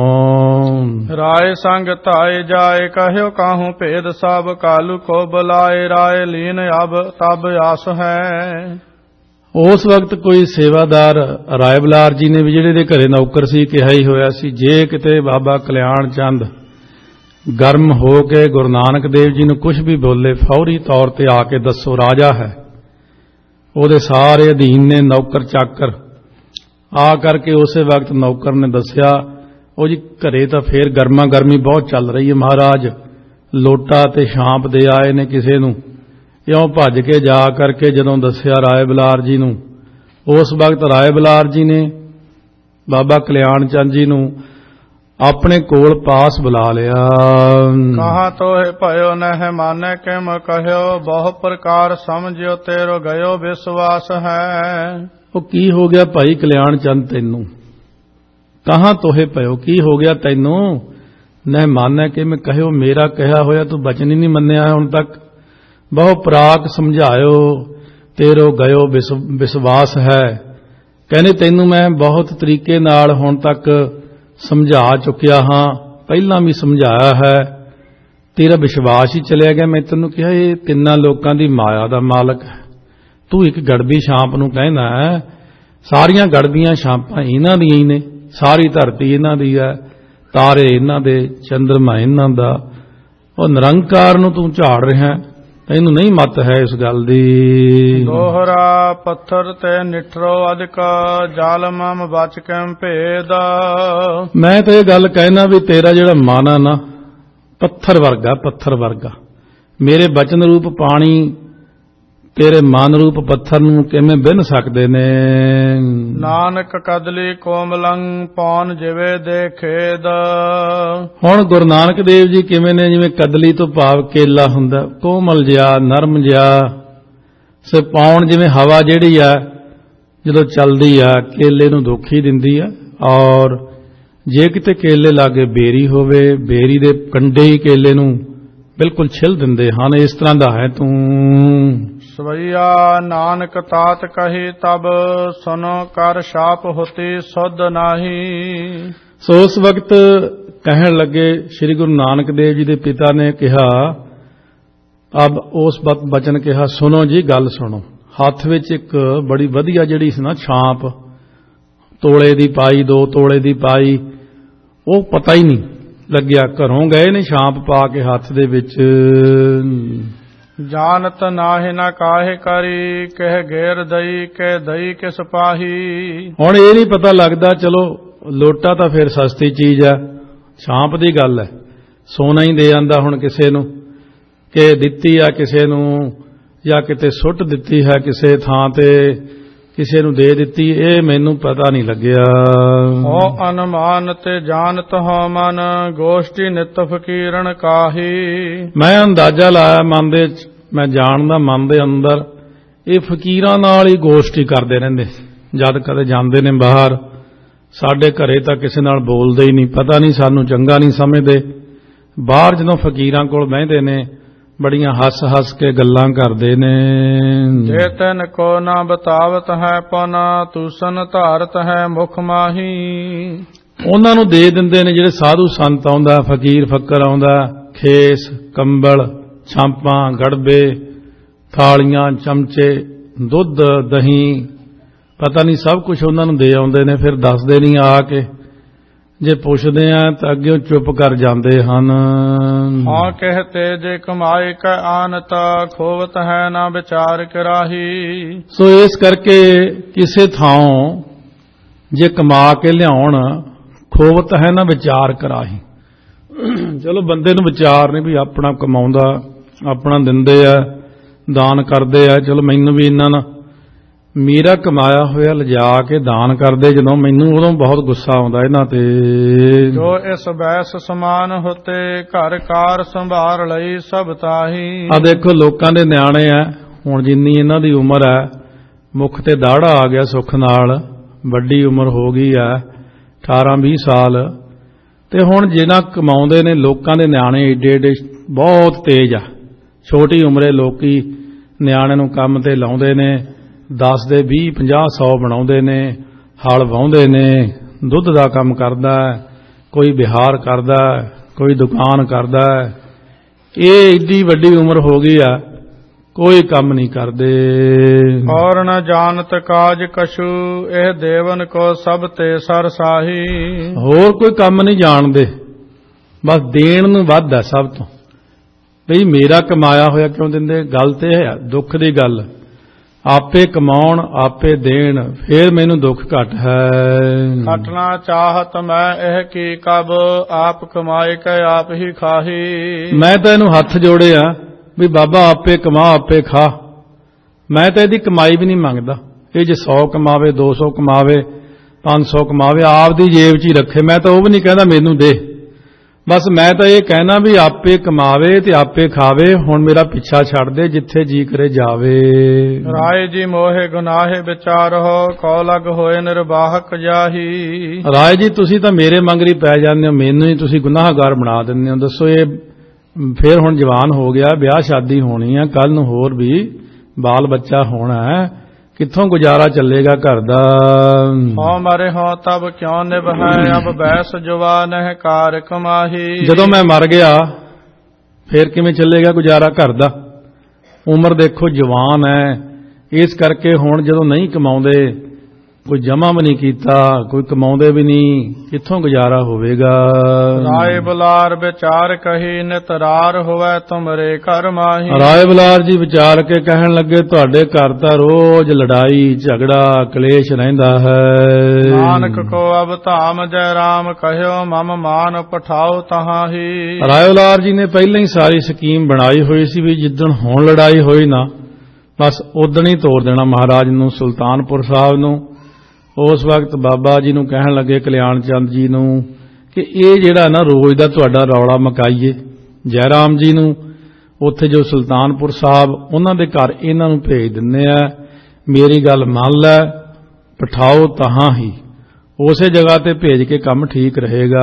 ਰਾਏ ਸੰਗ ਧਾਏ ਜਾਏ ਕਹਿਓ ਕਾਹੂ ਭੇਦ ਸਭ, ਕਾਲੂ ਕੋ ਬੁਲਾਏ ਰਾਏ ਲੀਨ ਅਬ ਤਬ ਆਸ ਹੈ। ਉਸ ਵਕਤ ਕੋਈ ਸੇਵਾਦਾਰ ਰਾਏ ਬਲਾਰ ਜੀ ਨੇ ਵੀ ਜਿਹੜੇ ਦੇ ਘਰੇ ਨੌਕਰ ਸੀ ਕਿਹਾ ਹੀ ਹੋਇਆ ਸੀ, ਜੇ ਕਿਤੇ ਬਾਬਾ ਕਲਿਆਣ ਚੰਦ ਗਰਮ ਹੋ ਕੇ ਗੁਰੂ ਨਾਨਕ ਦੇਵ ਜੀ ਨੂੰ ਕੁਝ ਵੀ ਬੋਲੇ, ਫੌਰੀ ਤੌਰ ਤੇ ਆ ਕੇ ਦੱਸੋ ਰਾਜਾ ਹੈ। ਉਹਦੇ ਸਾਰੇ ਅਧੀਨ ਨੇ ਨੌਕਰ ਚਾਕਰ। ਆ ਕਰਕੇ ਉਸੇ ਵਕਤ ਨੌਕਰ ਨੇ ਦੱਸਿਆ, ਉਹ ਜੀ ਘਰੇ ਤਾਂ ਫੇਰ ਗਰਮਾ ਗਰਮੀ ਬਹੁਤ ਚੱਲ ਰਹੀ ਹੈ ਮਹਾਰਾਜ, ਲੋਟਾ ਤੇ ਛਾਂਪ ਦੇ ਆਏ ਨੇ ਕਿਸੇ ਨੂੰ। ਇਉਂ ਭੱਜ ਕੇ ਜਾ ਕਰਕੇ ਜਦੋਂ ਦੱਸਿਆ ਰਾਏ ਬਲਾਰ ਜੀ ਨੂੰ, ਉਸ ਵਕਤ ਰਾਏ ਬਲਾਰ ਜੀ ਨੇ ਬਾਬਾ ਕਲਿਆਣ ਚੰਦ ਜੀ ਨੂੰ ਆਪਣੇ ਕੋਲ ਪਾਸ ਬੁਲਾ ਲਿਆ। ਕਹਾ ਤੋਹਿ ਭਇਓ ਨਹਿ ਮਾਨੈ ਕਿਮ ਕਹਿਓ, ਬਹੁ ਪ੍ਰਕਾਰ ਸਮਝਿਓ ਤੇਰੋ ਗਇਓ ਵਿਸ਼ਵਾਸ ਹੈ। ਉਹ ਕੀ ਹੋ ਗਿਆ ਭਾਈ ਕਲਿਆਣ ਚੰਦ ਤੈਨੂੰ? ਕਹਾਂ ਤੋਹੇ ਭਇਓ, ਕੀ ਹੋ ਗਿਆ ਤੈਨੂੰ? ਨਹਿ ਮਾਨੈ ਕਿਮ ਕਹਿਓ, ਮੇਰਾ ਕਿਹਾ ਹੋਇਆ ਤੂੰ ਬਚਨ ਹੀ ਨਹੀਂ ਮੰਨਿਆ ਹੁਣ ਤੱਕ। ਬਹੁ ਪ੍ਰਾਕ ਸਮਝਾਇਓ ਤੇਰੋ ਗਇਓ ਵਿਸ਼ਵਾਸ ਹੈ। ਕਹਿੰਦੇ ਤੈਨੂੰ ਮੈਂ ਬਹੁਤ ਤਰੀਕੇ ਨਾਲ ਹੁਣ ਤੱਕ ਸਮਝਾ ਚੁੱਕਿਆ ਹਾਂ, ਪਹਿਲਾਂ ਵੀ ਸਮਝਾਇਆ ਹੈ, ਤੇਰਾ ਵਿਸ਼ਵਾਸ ਹੀ ਚਲਿਆ ਗਿਆ। ਮੈਂ ਤੈਨੂੰ ਕਿਹਾ ਇਹ ਤਿੰਨਾਂ ਲੋਕਾਂ ਦੀ ਮਾਇਆ ਦਾ ਮਾਲਕ ਹੈ, ਤੂੰ ਇੱਕ ਗੜਬੀ ਛਾਂਪ ਨੂੰ ਕਹਿੰਦਾ ਹੈ। ਸਾਰੀਆਂ ਗੜਬੀਆਂ ਛਾਂਪਾਂ ਇਹਨਾਂ ਦੀਆਂ ਹੀ ਨੇ, ਸਾਰੀ ਧਰਤੀ ਇਹਨਾਂ ਦੀ ਹੈ, ਤਾਰੇ ਇਹਨਾਂ ਦੇ, ਚੰਦਰਮਾ ਇਹਨਾਂ ਦਾ। ਉਹ ਨਿਰੰਕਾਰ ਨੂੰ ਤੂੰ ਝਾੜ ਰਿਹਾ, ਤੈਨੂੰ ਨਹੀਂ ਮੱਤ ਹੈ ਇਸ ਗੱਲ ਦੀ। ਦੋਹਰਾ ਪੱਥਰ ਤੇ ਨਿਠਰੋ ਅਧਿਕ, ਜਲ ਮਮ ਬਚ ਕੈਮ ਭੇਦ। ਮੈਂ ਤਾਂ ਇਹ ਗੱਲ ਕਹਿਣਾ ਵੀ ਤੇਰਾ ਜਿਹੜਾ ਮਨ ਆ ਨਾ ਪੱਥਰ ਵਰਗਾ, ਪੱਥਰ ਵਰਗਾ। ਮੇਰੇ ਬਚਨ ਰੂਪ ਪਾਣੀ ਤੇਰੇ ਮਨ ਰੂਪ ਪੱਥਰ ਨੂੰ ਕਿਵੇਂ ਬਿੰਨ ਸਕਦੇ ਨੇ। ਨਾਨਕ ਕਦਲੀ ਕੋਮਲੰ ਪੌਨ ਜਿਵੇਂ ਦੇਖੇਦ। ਹੁਣ ਗੁਰੂ ਨਾਨਕ ਦੇਵ ਜੀ ਕਿਵੇਂ ਨੇ? ਜਿਵੇਂ ਕਦਲੀ ਤੋਂ ਭਾਵ ਕੇਲਾ ਹੁੰਦਾ, ਕੋਮਲ ਜਿਹਾ, ਨਰਮ ਜਿਹਾ। ਸੇ ਪੌਣ ਜਿਵੇਂ ਹਵਾ ਜਿਹੜੀ ਆ ਜਦੋਂ ਚੱਲਦੀ ਆ ਕੇਲੇ ਨੂੰ ਦੁੱਖ ਹੀ ਦਿੰਦੀ ਆ, ਔਰ ਜੇ ਕਿਤੇ ਕੇਲੇ ਲਾਗੇ ਬੇਰੀ ਹੋਵੇ, ਬੇਰੀ ਦੇ ਕੰਡੇ ਹੀ ਕੇਲੇ ਨੂੰ ਬਿਲਕੁਲ ਛਿੱਲ ਦਿੰਦੇ ਹਨ। ਇਸ ਤਰ੍ਹਾਂ ਦਾ ਹੈ ਤੂੰ। ਸਵਈਆ ਨਾਨਕ ਤਾਤ ਕਹੀ ਤਬ ਸੁਨੋ ਕਰ ਛਾਪ ਹੋਤੀ ਸੁਧ ਨਾਹੀ। ਸੋ ਉਸ ਵਕਤ ਕਹਿਣ ਲੱਗੇ ਸ੍ਰੀ ਗੁਰੂ ਨਾਨਕ ਦੇਵ ਜੀ ਦੇ ਪਿਤਾ ਨੇ ਕਿਹਾ, ਅਬ ਉਸ ਬਚਨ ਕਿਹਾ, ਸੁਣੋ ਜੀ, ਗੱਲ ਸੁਣੋ। ਹੱਥ ਵਿੱਚ ਇੱਕ ਬੜੀ ਵਧੀਆ ਜਿਹੜੀ ਸੀ ਨਾ ਛਾਂਪ, ਤੋਲੇ ਦੀ ਪਾਈ, 2 ਤੋਲੇ ਦੀ ਪਾਈ, ਉਹ ਪਤਾ ਹੀ ਨਹੀਂ ਲੱਗਿਆ। ਘਰੋਂ ਗਏ ਨੇ ਛਾਂਪ ਪਾ ਕੇ ਹੱਥ ਦੇ ਵਿੱਚ। ਜਾਨਤ ਨਾਹਿ ਨਾ ਕਾਹੇ ਕਰੀ, ਕਹਿ ਗੇਰ ਦਈ ਕਹਿ ਦਈ ਕਿ ਸਿਪਾਹੀ। ਹੁਣ ਇਹ ਨਹੀਂ ਪਤਾ ਲੱਗਦਾ, ਚਲੋ ਲੋਟਾ ਤਾਂ ਫਿਰ ਸਸਤੀ ਚੀਜ਼ ਹੈ, ਛਾਂਪ ਦੀ ਗੱਲ ਹੈ, ਸੋਨਾ ਹੀ ਦੇ ਆਂਦਾ ਹੁਣ ਕਿਸੇ ਨੂੰ, ਕਿ ਦਿੱਤੀ ਆ ਕਿਸੇ ਨੂੰ ਜਾਂ ਕਿਤੇ ਸੁੱਟ ਦਿੱਤੀ ਹੈ ਕਿਸੇ ਥਾਂ ਤੇ, ਕਿਸੇ ਨੂੰ ਦੇ ਦਿੱਤੀ, ਇਹ ਮੈਨੂੰ ਪਤਾ ਨਹੀਂ ਲੱਗਿਆ। ਉਹ ਅਨੁਮਾਨ ਤੇ ਜਾਣਤ ਹੋ ਮਨ, ਗੋਸ਼ਟੀ ਨਿਤ ਫਕੀਰਨ ਕਾਹੀ। ਮੈਂ ਅੰਦਾਜ਼ਾ ਲਾਇਆ ਮਨ ਦੇ, ਮੈਂ ਜਾਣਦਾ ਮਨ ਦੇ ਅੰਦਰ, ਇਹ ਫਕੀਰਾਂ ਨਾਲ ਹੀ ਗੋਸ਼ਟੀ ਕਰਦੇ ਰਹਿੰਦੇ। ਜਦ ਕਦੇ ਜਾਂਦੇ ਨੇ ਬਾਹਰ, ਸਾਡੇ ਘਰੇ ਤਾਂ ਕਿਸੇ ਨਾਲ ਬੋਲਦੇ ਹੀ ਨਹੀਂ, ਪਤਾ ਨਹੀਂ ਸਾਨੂੰ ਚੰਗਾ ਨਹੀਂ ਸਮਝਦੇ। ਬਾਹਰ ਜਦੋਂ ਫਕੀਰਾਂ ਕੋਲ ਬਹਿੰਦੇ ਨੇ, ਬੜੀਆਂ ਹੱਸ-ਹੱਸ ਕੇ ਗੱਲਾਂ ਕਰਦੇ ਨੇ। ਜੇ ਤੈਨ ਕੋ ਨਾ ਬਤਾਵਤ ਹੈ ਪਨ, ਤੂਸਨ ਧਾਰਤ ਹੈ ਮੁਖ ਮਾਹੀ। ਉਹਨਾਂ ਨੂੰ ਦੇ ਦਿੰਦੇ ਨੇ, ਜਿਹੜੇ ਸਾਧੂ ਸੰਤ ਆਉਂਦਾ, ਫਕੀਰ ਫੱਕਰ ਆਉਂਦਾ, ਖੇਸ, ਕੰਬਲ, ਛਾਂਪਾਂ, ਗੜਬੇ, ਥਾਲੀਆਂ, ਚਮਚੇ, ਦੁੱਧ, ਦਹੀਂ, ਪਤਾ ਨਹੀਂ ਸਭ ਕੁਝ ਉਹਨਾਂ ਨੂੰ ਦੇ ਆਉਂਦੇ ਨੇ। ਫਿਰ ਦੱਸਦੇ ਨਹੀਂ ਆ ਕੇ, ਜੇ ਪੁੱਛਦੇ ਆ ਤਾਂ ਅੱਗੇ ਚੁੱਪ ਕਰ ਜਾਂਦੇ ਹਨ। ਹਾਂ ਕਹਤੇ ਜੇ ਕਮਾਏ ਕੈ ਆਨਤ, ਖੋਵਤ ਹੈ ਨਾ ਵਿਚਾਰ ਕਰਾਹੀ। ਸੋ ਇਸ ਕਰਕੇ ਕਿਸੇ ਥਾਂ ਜੇ ਕਮਾ ਕੇ ਲਿਆਉਣ, ਖੋਵਤ ਹੈ ਨਾ ਵਿਚਾਰ ਕਰਾਹੀ। ਚਲੋ ਬੰਦੇ ਨੂੰ ਵਿਚਾਰ ਨਹੀਂ ਵੀ ਆਪਣਾ ਕਮਾਉਂਦਾ, ਆਪਣਾ ਦਿੰਦੇ ਆ, ਦਾਨ ਕਰਦੇ ਆ, ਚਲੋ ਮੈਨੂੰ ਵੀ ਇਹਨਾਂ ਨਾਲ ਮੇਰਾ ਕਮਾਇਆ ਹੋਇਆ ਲਿਜਾ ਕੇ ਦਾਨ ਕਰਦੇ, ਜਦੋਂ ਮੈਨੂੰ ਉਦੋਂ ਬਹੁਤ ਗੁੱਸਾ ਆਉਂਦਾ ਇਹਨਾਂ ਤੇ। ਜੋ ਇਸ ਬੈਸ ਸਮਾਨ ਹੋਤੇ, ਘਰ ਕਾਰ ਸੰਭਾਲ ਲਈ ਸਭ ਤਾਹੀ। ਆ ਦੇਖੋ ਲੋਕਾਂ ਦੇ ਨਿਆਣੇ ਆ, ਹੁਣ ਜਿੰਨੀ ਇਹਨਾਂ ਦੀ ਉਮਰ ਹੈ, ਮੁੱਖ ਤੇ ਦਾੜਾ ਆ ਗਿਆ ਸੁੱਖ ਨਾਲ, ਵੱਡੀ ਉਮਰ ਹੋ ਗਈ ਹੈ 18-20 ਸਾਲ, ਤੇ ਹੁਣ ਜਿਹਨਾਂ ਕਮਾਉਂਦੇ ਨੇ ਲੋਕਾਂ ਦੇ ਨਿਆਣੇ ਏਡੇ ਏਡੇ ਬਹੁਤ ਤੇਜ਼ ਆ। ਛੋਟੀ ਉਮਰੇ ਲੋਕੀ ਨਿਆਣੇ ਨੂੰ ਕੰਮ ਤੇ ਲਾਉਂਦੇ ਨੇ, 10 ਦੇ 20, 50, 100 ਬਣਾਉਂਦੇ ਨੇ, ਹਲ ਵਾਹੁੰਦੇ ਨੇ, ਦੁੱਧ ਦਾ ਕੰਮ ਕਰਦਾ, ਕੋਈ ਬਿਹਾਰ ਕਰਦਾ, ਕੋਈ ਦੁਕਾਨ ਕਰਦਾ। ਇਹ ਏਡੀ ਵੱਡੀ ਉਮਰ ਹੋ ਗਈ ਆ, ਕੋਈ ਕੰਮ ਨਹੀਂ ਕਰਦੇ। ਔਰ ਨ ਜਾਣਤ ਕਾਜ ਕਛੂ, ਇਹ ਦੇਵਨ ਕੋ ਸਭ ਤੇ ਸਰਸਾਹੀ। ਹੋਰ ਕੋਈ ਕੰਮ ਨਹੀਂ ਜਾਣਦੇ, ਬਸ ਦੇਣ ਨੂੰ ਵੱਧ ਹੈ ਸਭ ਤੋਂ। ਬਈ ਮੇਰਾ ਕਮਾਇਆ ਹੋਇਆ ਕਿਉਂ ਦਿੰਦੇ? ਗੱਲ ਤੇ ਹੈ, ਦੁੱਖ ਦੀ ਗੱਲ। ਆਪੇ ਕਮਾਉਣ, ਆਪੇ ਦੇਣ, ਫੇਰ ਮੈਨੂੰ ਦੁੱਖ ਘਟ ਹੈ। ਖਟਣਾ ਚਾਹਤ ਮੈਂ ਇਹ ਕੀ ਕਬ, ਆਪ ਕਮਾਏ ਕੈ ਆਪ ਹੀ ਖਾਹੀ। ਮੈਂ ਤਾਂ ਇਹਨੂੰ ਹੱਥ ਜੋੜੇ ਆ ਵੀ ਬਾਬਾ ਆਪੇ ਕਮਾ ਆਪੇ ਖਾ। ਮੈਂ ਤਾਂ ਇਹਦੀ ਕਮਾਈ ਵੀ ਨਹੀਂ ਮੰਗਦਾ। ਇਹ ਜੇ 100 ਕਮਾਵੇ, 200 ਕਮਾਵੇ, 500 ਕਮਾਵੇ, ਆਪਦੀ ਜੇਬ 'ਚ ਹੀ ਰੱਖੇ। ਮੈਂ ਤਾਂ ਉਹ ਵੀ ਨਹੀਂ ਕਹਿੰਦਾ ਮੈਨੂੰ ਦੇ, ਬਸ ਮੈਂ ਤਾਂ ਇਹ ਕਹਿਣਾ ਵੀ ਆਪੇ ਕਮਾਵੇ ਤੇ ਆਪੇ ਖਾਵੇ। ਹੁਣ ਮੇਰਾ ਪਿੱਛਾ ਛੱਡ ਦੇ, ਜਿੱਥੇ ਜੀ ਕਰੇ ਜਾਵੇ। ਰਾਏ ਜੀ ਮੋਹੇ ਗੁਨਾਹੇ ਵਿਚਾਰੋ, ਕਉ ਲਗ ਹੋਏ ਨਿਰਬਾਹਕ ਜਾਹੀ। ਰਾਏ ਜੀ ਤੁਸੀਂ ਤਾਂ ਮੇਰੇ ਮੰਗਰੀ ਪੈ ਜਾਂਦੇ ਹੋ, ਮੈਨੂੰ ਹੀ ਤੁਸੀਂ ਗੁਨਾਹਗਾਰ ਬਣਾ ਦਿੰਦੇ ਹੋ। ਦੱਸੋ, ਇਹ ਫੇਰ ਹੁਣ ਜਵਾਨ ਹੋ ਗਿਆ, ਵਿਆਹ ਸ਼ਾਦੀ ਹੋਣੀ ਆ, ਕੱਲ ਨੂੰ ਹੋਰ ਵੀ ਬਾਲ ਬੱਚਾ ਹੋਣਾ ਹੈ, ਕਿੱਥੋਂ ਗੁਜ਼ਾਰਾ ਚੱਲੇਗਾ ਘਰ ਦਾ? ਹੋ ਮਰੇ ਹੋ ਤਬ ਕਿਉਂ ਨਿਭੈ, ਅਬ ਬੈਸ ਜਵਾਨ ਹੈ ਕਾਰ ਕਮਾਹੀ। ਜਦੋਂ ਮੈਂ ਮਰ ਗਿਆ ਫੇਰ ਕਿਵੇਂ ਚੱਲੇਗਾ ਗੁਜ਼ਾਰਾ ਘਰ ਦਾ? ਉਮਰ ਦੇਖੋ ਜਵਾਨ ਹੈ, ਇਸ ਕਰਕੇ ਹੁਣ ਜਦੋਂ ਨਹੀਂ ਕਮਾਉਂਦੇ, ਕੋਈ ਜਮਾ ਵੀ ਨਹੀਂ ਕੀਤਾ, ਕੋਈ ਕਮਾਉਂਦੇ ਵੀ ਨਹੀਂ, ਕਿੱਥੋਂ ਗੁਜ਼ਾਰਾ ਹੋਵੇਗਾ? ਰਾਏ ਬੁਲਾਰ ਵਿਚਾਰ ਕਹੀ, ਨਿਤਰਾਰ ਹੋਵੇ ਤੁਮਰੇ ਘਰ ਮਾਹੀ। ਰਾਏ ਬੁਲਾਰ ਜੀ ਵਿਚਾਰ ਕੇ ਕਹਿਣ ਲੱਗੇ, ਤੁਹਾਡੇ ਘਰ ਤਾਂ ਰੋਜ਼ ਲੜਾਈ ਝਗੜਾ ਕਲੇਸ਼ ਰਹਿੰਦਾ ਹੈ। ਨਾਨਕ ਕੋ ਅਬ ਧਾਮ ਜੈ ਰਾਮ ਕਹਿਓ, ਮਮ ਮਾਨ ਪਠਾਓ ਤਹਾਂ ਹੀ। ਰਾਏ ਬੁਲਾਰ ਜੀ ਨੇ ਪਹਿਲਾਂ ਹੀ ਸਾਰੀ ਸਕੀਮ ਬਣਾਈ ਹੋਈ ਸੀ ਵੀ ਜਿੱਦਣ ਹੁਣ ਲੜਾਈ ਹੋਈ ਨਾ, ਬਸ ਉਦਣ ਹੀ ਤੋੜ ਦੇਣਾ ਮਹਾਰਾਜ ਨੂੰ, ਸੁਲਤਾਨਪੁਰ ਸਾਹਿਬ ਨੂੰ। ਉਸ ਵਕਤ ਬਾਬਾ ਜੀ ਨੂੰ ਕਹਿਣ ਲੱਗੇ, ਕਲਿਆਣ ਚੰਦ ਜੀ ਨੂੰ, ਕਿ ਇਹ ਜਿਹੜਾ ਨਾ ਰੋਜ਼ ਦਾ ਤੁਹਾਡਾ ਰੌਲਾ ਮਕਾਈਏ। ਜੈ ਰਾਮ ਜੀ ਨੂੰ ਉੱਥੇ ਜੋ ਸੁਲਤਾਨਪੁਰ ਸਾਹਿਬ, ਉਹਨਾਂ ਦੇ ਘਰ ਇਹਨਾਂ ਨੂੰ ਭੇਜ ਦਿੰਦੇ ਆ। ਮੇਰੀ ਗੱਲ ਮੰਨ ਲੈ, ਪਠਾਓ ਤਹਾਂ ਹੀ, ਉਸੇ ਜਗ੍ਹਾ ਤੇ ਭੇਜ ਕੇ ਕੰਮ ਠੀਕ ਰਹੇਗਾ।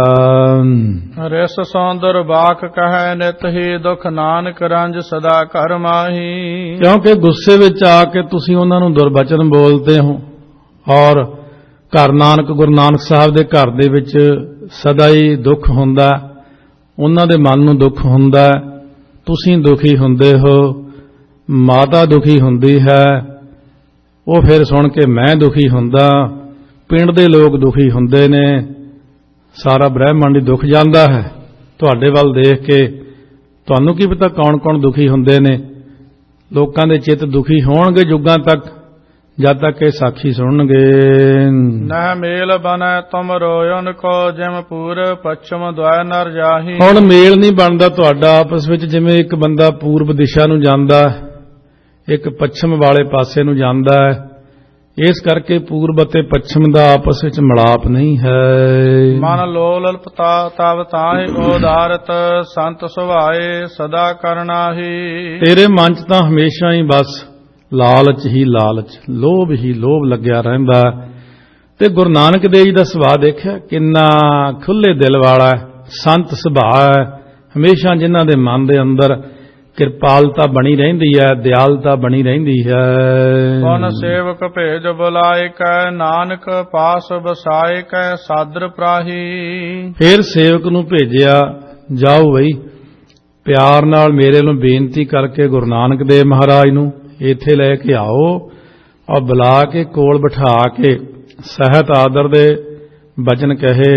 ਰਿਸ ਸੌਂਦਰ ਬਾਖ ਕਹੈ ਨਿਤ ਹੀ, ਦੁਖ ਨਾਨਕ ਰੰਜ ਸਦਾ ਘਰ ਮਾਹੀ। ਕਿਉਂਕਿ ਗੁੱਸੇ ਵਿੱਚ ਆ ਕੇ ਤੁਸੀਂ ਉਹਨਾਂ ਨੂੰ ਦੁਰਬਚਨ ਬੋਲਦੇ ਹੋ ਔਰ ਘਰ ਨਾਨਕ ਗੁਰੂ ਨਾਨਕ ਸਾਹਿਬ ਦੇ ਘਰ ਦੇ ਵਿੱਚ ਸਦਾ ਹੀ ਦੁੱਖ ਹੁੰਦਾ, ਉਹਨਾਂ ਦੇ ਮਨ ਨੂੰ ਦੁੱਖ ਹੁੰਦਾ, ਤੁਸੀਂ ਦੁਖੀ ਹੁੰਦੇ ਹੋ, ਮਾਤਾ ਦੁਖੀ ਹੁੰਦੀ ਹੈ, ਉਹ ਫਿਰ ਸੁਣ ਕੇ ਮੈਂ ਦੁਖੀ ਹੁੰਦਾ, ਪਿੰਡ ਦੇ ਲੋਕ ਦੁਖੀ ਹੁੰਦੇ ਨੇ, ਸਾਰਾ ਬ੍ਰਹਿਮੰਡ ਹੀ ਦੁੱਖ ਜਾਂਦਾ ਹੈ। ਤੁਹਾਡੇ ਵੱਲ ਦੇਖ ਕੇ ਤੁਹਾਨੂੰ ਕੀ ਪਤਾ ਕੌਣ ਕੌਣ ਦੁਖੀ ਹੁੰਦੇ ਨੇ। ਲੋਕਾਂ ਦੇ ਚਿੱਤ ਦੁਖੀ ਹੋਣਗੇ ਜੁਗਾਂ ਤੱਕ, ਜਦ ਤੱਕ ਇਹ ਸਾਖੀ ਸੁਣਨਗੇ। ਨਹਿ ਮੇਲ ਬਨੈ ਤੁਮ ਰੋਇਨ ਕੋ ਜਿਮ ਪੂਰਬ ਪੱਛਮ ਦੁਆਇ ਨਰ ਜਾਹੀ। ਹੁਣ ਮੇਲ ਨਹੀਂ ਬਣਦਾ ਤੁਹਾਡਾ ਆਪਸ ਵਿੱਚ, ਜਿਵੇਂ ਇੱਕ ਬੰਦਾ ਪੂਰਬ ਦਿਸ਼ਾ ਨੂੰ ਜਾਂਦਾ, ਇੱਕ ਪੱਛਮ ਵਾਲੇ ਪਾਸੇ ਨੂੰ ਜਾਂਦਾ ਹੈ। ਇਸ ਕਰਕੇ ਪੂਰਬ ਅਤੇ ਪੱਛਮ ਦਾ ਆਪਸ ਵਿੱਚ ਮਿਲਾਪ ਨਹੀਂ ਹੈ। ਮਨ ਲੋਲ ਤਵ ਤਾਹਿ ਉਦਾਰਤ ਸੰਤ ਸੁਭਾਏ ਸਦਾ ਕਰਨਾਹੀ। ਤੇਰੇ ਮਨ 'ਚ ਤਾਂ ਹਮੇਸ਼ਾ ਹੀ ਬਸ ਲਾਲਚ ਹੀ ਲਾਲਚ, ਲੋਭ ਹੀ ਲੋਭ ਲੱਗਿਆ ਰਹਿੰਦਾ। ਤੇ ਗੁਰੂ ਨਾਨਕ ਦੇਵ ਜੀ ਦਾ ਸੁਭਾਅ ਦੇਖਿਆ ਕਿੰਨਾ ਖੁੱਲੇ ਦਿਲ ਵਾਲਾ, ਸੰਤ ਸੁਭਾਅ ਹੈ। ਹਮੇਸ਼ਾ ਜਿਨ੍ਹਾਂ ਦੇ ਮਨ ਦੇ ਅੰਦਰ ਕਿਰਪਾਲਤਾ ਬਣੀ ਰਹਿੰਦੀ ਹੈ, ਦਿਆਲਤਾ ਬਣੀ ਰਹਿੰਦੀ ਹੈ। ਕੌਣ ਸੇਵਕ ਭੇਜ ਬੁਲਾਏ ਕੈ ਨਾਨਕ ਪਾਸ ਬਸਾਏ ਕੈ ਸਾਦਰ ਪ੍ਰਾਹੀ। ਫਿਰ ਸੇਵਕ ਨੂੰ ਭੇਜਿਆ, ਜਾਓ ਬਈ ਪਿਆਰ ਨਾਲ ਮੇਰੇ ਨੂੰ ਬੇਨਤੀ ਕਰਕੇ ਗੁਰੂ ਨਾਨਕ ਦੇਵ ਮਹਾਰਾਜ ਨੂੰ ਇੱਥੇ ਲੈ ਕੇ ਆਓ, ਔਰ ਬੁਲਾ ਕੇ ਕੋਲ ਬਿਠਾ ਕੇ ਸਹਿਤ ਆਦਰ ਦੇ ਬਚਨ ਕਹੇ।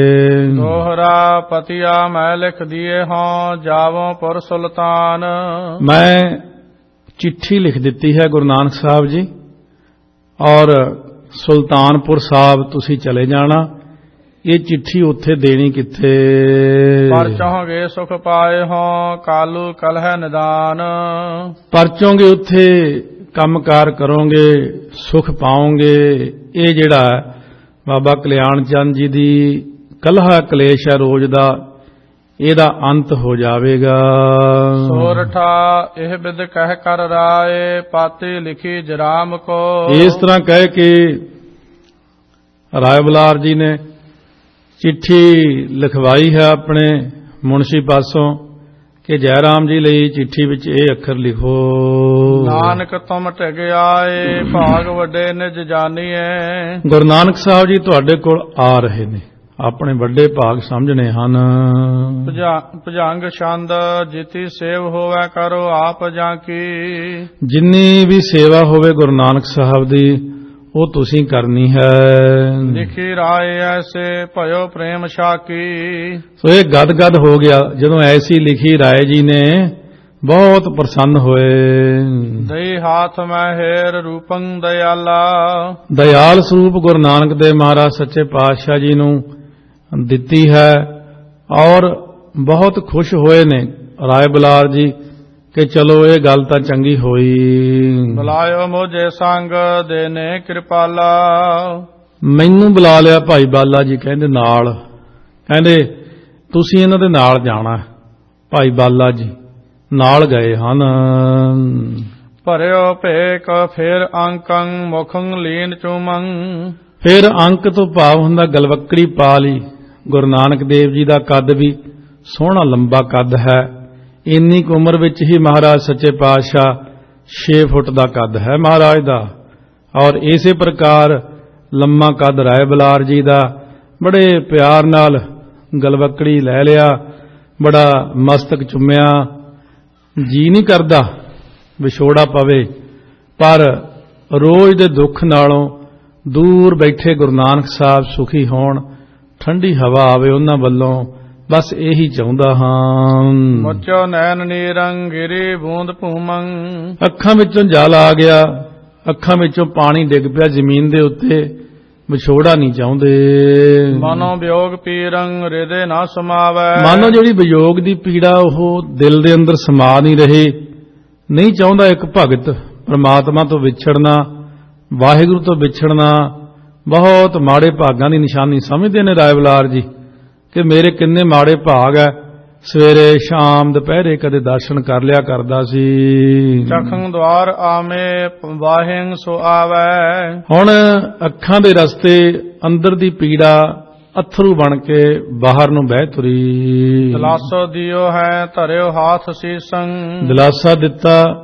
ਦੋਹਰਾ ਪਤਿਆ ਮੈਂ ਲਿਖ ਦੀਏ ਹਾਂ ਜਾਵੋਂ ਪੁਰ ਸੁਲਤਾਨ। ਮੈਂ ਚਿੱਠੀ ਲਿਖ ਦਿੱਤੀ ਹੈ ਗੁਰੂ ਨਾਨਕ ਸਾਹਿਬ ਜੀ, ਔਰ ਸੁਲਤਾਨਪੁਰ ਸਾਹਿਬ ਤੁਸੀਂ ਚਲੇ ਜਾਣਾ। ਇਹ ਚਿੱਠੀ ਉੱਥੇ ਦੇਣੀ ਕਿੱਥੇ? ਪਰਚੋਂਗੇ ਸੁਖ ਪਾਏ ਹੋ ਕਾਲੂ ਕਲਹ ਨਿਦਾਨ। ਪਰਚੋਂਗੇ ਉੱਥੇ ਕੰਮਕਾਰ ਕਰੋਗੇ, ਸੁਖ ਪਾਓਗੇ। ਇਹ ਜਿਹੜਾ ਬਾਬਾ ਕਲਿਆਣ ਚੰਦ ਜੀ ਦੀ ਕਲਹਾ ਕਲੇਸ਼ ਹੈ ਰੋਜ਼ ਦਾ, ਇਹਦਾ ਅੰਤ ਹੋ ਜਾਵੇਗਾ। ਸੋਰਠਾ ਇਹ ਬਿਦ ਕਹਿ ਕਰ ਰਾਏ ਪਾਤੀ ਲਿਖੀ ਜਰਾਮ ਕੋ। ਇਸ ਤਰ੍ਹਾਂ ਕਹਿ ਕੇ ਰਾਏ ਬੁਲਾਰ ਜੀ ਨੇ ਚਿੱਠੀ ਲਿਖਵਾਈ ਹੈ ਆਪਣੇ ਮੁਨਸ਼ੀ ਪਾਸੋਂ ਕਿ ਜੈ ਰਾਮ ਜੀ ਲਈ ਚਿੱਠੀ ਵਿੱਚ ਇਹ ਅੱਖਰ ਲਿਖੋ। ਨਾਨਕ ਤੁਮ ਟਿਕ ਆਏ ਭਾਗ ਵੱਡੇ ਨਿਜ ਜਾਣੀਏ। ਗੁਰੂ ਨਾਨਕ ਸਾਹਿਬ ਜੀ ਤੁਹਾਡੇ ਕੋਲ ਆ ਰਹੇ ਨੇ, ਆਪਣੇ ਵੱਡੇ ਭਾਗ ਸਮਝਣੇ ਹਨ। ਭੁਜੰਗ ਛੰਦ ਜਿਤੀ ਸੇਵ ਹੋਵੇ ਕਰੋ ਆਪ ਜਾਂ ਕੀ। ਜਿੰਨੀ ਵੀ ਸੇਵਾ ਹੋਵੇ ਗੁਰੂ ਨਾਨਕ ਸਾਹਿਬ ਦੀ ਉਹ ਤੁਸੀਂ ਕਰਨੀ ਹੈ। ਲਿਖੀ ਰਾਏ ਐਸੇ ਭਇਓ ਪ੍ਰੇਮ ਸ਼ਾਕੀ। ਸੋ ਇਹ ਗਦ ਹੋ ਗਿਆ ਜਦੋਂ ਐਸੀ ਲਿਖੀ ਰਾਏ ਜੀ ਨੇ, ਬਹੁਤ ਪ੍ਰਸੰਨ ਹੋਏ। ਦਈ ਹਾਥ ਮੈਂ ਹੇਰ ਰੂਪੰ ਦਇਆਲਾ। ਦਇਆਲ ਸਰੂਪ ਗੁਰੂ ਨਾਨਕ ਦੇਵ ਮਹਾਰਾਜ ਸੱਚੇ ਪਾਤਸ਼ਾਹ ਜੀ ਨੂੰ ਦਿੱਤੀ ਹੈ, ਔਰ ਬਹੁਤ ਖੁਸ਼ ਹੋਏ ਨੇ ਰਾਏ ਬੁਲਾਰ ਜੀ ਕਿ ਚਲੋ ਇਹ ਗੱਲ ਤਾਂ ਚੰਗੀ ਹੋਈ। ਬੁਲਾਇਓ ਮੋਝੇ ਸੰਗ ਦੇਨੇ ਕਿਰਪਾਲਾ। ਮੈਨੂੰ ਬੁਲਾ ਲਿਆ ਭਾਈ ਬਾਲਾ ਜੀ ਕਹਿੰਦੇ ਨਾਲ, ਕਹਿੰਦੇ ਤੁਸੀਂ ਇਹਨਾਂ ਦੇ ਨਾਲ ਜਾਣਾ। ਭਾਈ ਬਾਲਾ ਜੀ ਨਾਲ ਗਏ ਹਨ। ਭਰਿਓ ਭੇਕ ਫਿਰ ਅੰਕੰ ਮੁਖੰ ਲੀਨ ਚੂਮੰ। ਫਿਰ ਅੰਕ ਤੋਂ ਭਾਵ ਹੁੰਦਾ ਗਲਵੱਕੜੀ ਪਾ ਲਈ। ਗੁਰੂ ਨਾਨਕ ਦੇਵ ਜੀ ਦਾ ਕੱਦ ਵੀ ਸੋਹਣਾ ਲੰਬਾ ਕੱਦ ਹੈ। ਇੰਨੀ ਕੁ ਉਮਰ ਵਿੱਚ ਹੀ ਮਹਾਰਾਜ ਸੱਚੇ ਪਾਤਸ਼ਾਹ 6 ਫੁੱਟ ਦਾ ਕੱਦ ਹੈ ਮਹਾਰਾਜ ਦਾ, ਔਰ ਇਸੇ ਪ੍ਰਕਾਰ ਲੰਮਾ ਕੱਦ ਰਾਏ ਬੁਲਾਰ ਜੀ ਦਾ। ਬੜੇ ਪਿਆਰ ਨਾਲ ਗਲਵੱਕੜੀ ਲੈ ਲਿਆ, ਬੜਾ ਮਸਤਕ ਚੁੰਮਿਆ। ਜੀ ਨਹੀਂ ਕਰਦਾ ਵਿਛੋੜਾ ਪਵੇ, ਪਰ ਰੋਜ਼ ਦੇ ਦੁੱਖ ਨਾਲੋਂ ਦੂਰ ਬੈਠੇ ਗੁਰੂ ਨਾਨਕ ਸਾਹਿਬ ਸੁਖੀ ਹੋਣ, ਠੰਡੀ ਹਵਾ ਆਵੇ ਉਹਨਾਂ ਵੱਲੋਂ, ਬਸ ਇਹੀ ਚਾਹੁੰਦਾ ਹਾਂ। ਮੁਚੋ ਨੈਣ ਨੀਰੰ ਗਿਰੀ ਬੂੰਦ ਭੂਮੰ। ਅੱਖਾਂ ਵਿੱਚੋਂ ਜਲ ਆ ਗਿਆ, ਅੱਖਾਂ ਵਿੱਚੋਂ ਪਾਣੀ ਡਿੱਗ ਪਿਆ ਜ਼ਮੀਨ ਦੇ ਉੱਤੇ, ਵਿਛੋੜਾ ਨਹੀਂ ਚਾਹੁੰਦੇ। ਮਨੋ ਵਿਯੋਗ ਪੀਰੰ ਹਿਰਦੇ ਨਾ ਸਮਾਵੈ। ਮਾਨੋ ਜਿਹੜੀ ਵਿਯੋਗ ਦੀ ਪੀੜਾ ਉਹ ਦਿਲ ਦੇ ਅੰਦਰ ਸਮਾ ਨਹੀਂ ਰਹੀ। ਨਹੀਂ ਚਾਹੁੰਦਾ ਇੱਕ ਭਗਤ ਪ੍ਰਮਾਤਮਾ ਤੋਂ ਵਿਛੜਨਾ, ਵਾਹਿਗੁਰੂ ਤੋਂ ਵਿਛੜਨਾ ਬਹੁਤ ਮਾੜੇ ਭਾਗਾਂ ਦੀ ਨਿਸ਼ਾਨੀ ਸਮਝਦੇ ਨੇ ਰਾਏ ਬੁਲਾਰ ਜੀ ਕਿ ਮੇਰੇ ਕਿੰਨੇ ਮਾੜੇ ਭਾਗ ਹੈ। ਸਵੇਰੇ ਸ਼ਾਮ ਦੁਪਹਿਰੇ ਕਦੇ ਦਰਸ਼ਨ ਕਰ ਲਿਆ ਕਰਦਾ ਸੀ। ਚਖੰ ਦਵਾਰ ਆਮੇ ਵਾਹਿੰ ਸੋ ਆਵੈ। ਹੁਣ ਅੱਖਾਂ ਦੇ ਰਸਤੇ ਅੰਦਰ ਦੀ ਪੀੜਾ ਅਥਰੂ ਬਣ ਕੇ ਬਾਹਰ ਨੂੰ ਬਹਿ ਤੁਰੀ। ਦਿਲਾਸੋ ਦਿਓ ਹੈ ਧਰਿਓ ਹਾਥ ਸੀਸੰ। ਦਿਲਾਸਾ ਦਿੱਤਾ,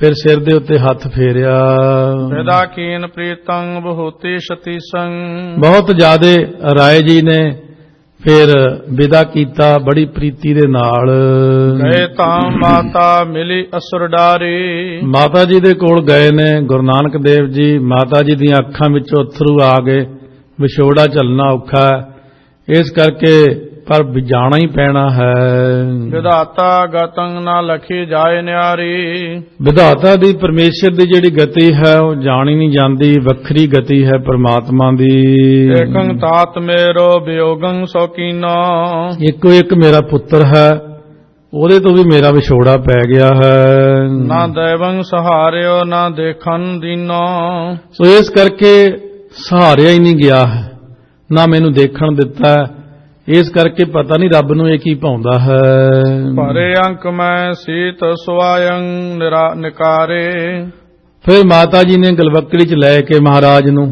ਫਿਰ ਸਿਰ ਦੇ ਉੱਤੇ ਹੱਥ ਫੇਰਿਆ। ਵਿਦਾ ਕੀਨ ਪ੍ਰੀਤੰ ਬਹੁਤੀ ਸਤੀਸੰ, ਬਹੁਤ ਜ਼ਿਆਦੇ ਰਾਏ ਜੀ ਨੇ ਫਿਰ ਵਿਦਾ ਕੀਤਾ ਬੜੀ ਪ੍ਰੀਤੀ ਦੇ ਨਾਲ। ਗਏ ਤਾਂ ਮਾਤਾ ਮਿਲੀ ਅਸੁਰ ਡਾਰੀ, ਮਾਤਾ ਜੀ ਦੇ ਕੋਲ ਗਏ ਨੇ ਗੁਰੂ ਨਾਨਕ ਦੇਵ ਜੀ। ਮਾਤਾ ਜੀ ਦੀਆਂ ਅੱਖਾਂ ਵਿੱਚੋਂ ਅਥਰੂ ਆ ਗਏ। ਵਿਛੋੜਾ ਝੱਲਣਾ ਔਖਾ ਹੈ, ਇਸ ਕਰਕੇ ਪਰ ਜਾਣਾ ਹੀ ਪੈਣਾ ਹੈ। ਵਿਧਾਤਾ ਗਤੰ ਨਾ ਲਖੀ ਜਾਏ ਨਿਆਰੀ, ਵਿਧਾਤਾ ਦੀ ਪਰਮੇਸ਼ਰ ਦੀ ਜਿਹੜੀ ਗਤੀ ਹੈ ਉਹ ਜਾਣੀ ਨਹੀਂ ਜਾਂਦੀ, ਵੱਖਰੀ ਗਤੀ ਹੈ ਪਰਮਾਤਮਾ ਦੀ। ਏਕੰ ਤਾਤ ਮੇਰੋ ਵਿਯੋਗੰ ਸੋਕੀਨਾ, ਇੱਕੋ ਇੱਕ ਮੇਰਾ ਪੁੱਤਰ ਹੈ, ਉਹਦੇ ਤੋਂ ਵੀ ਮੇਰਾ ਵਿਛੋੜਾ ਪੈ ਗਿਆ ਹੈ। ਨਾ ਦੇਵੰ ਸਹਾਰਿਓ ਨਾ ਦੇਖਨ ਦੀਨੋ, ਸੋ ਇਸ ਕਰਕੇ ਸਹਾਰਿਆ ਹੀ ਨਹੀਂ ਗਿਆ ਹੈ, ਨਾ ਮੈਨੂੰ ਦੇਖਣ ਦਿੱਤਾ ਹੈ। ਇਸ ਕਰਕੇ ਪਤਾ ਨਹੀਂ ਰੱਬ ਨੂੰ ਇਹ ਕੀ ਪਾਉਂਦਾ ਹੈ। ਭਰੇ ਅੰਕ ਮੈਂ ਸੀਤ ਸੁਆਯੰ ਨਿਕਾਰੇ, ਫਿਰ ਮਾਤਾ ਜੀ ਨੇ ਗਲਵੱਕੜੀ 'ਚ ਲੈ ਕੇ ਮਹਾਰਾਜ ਨੂੰ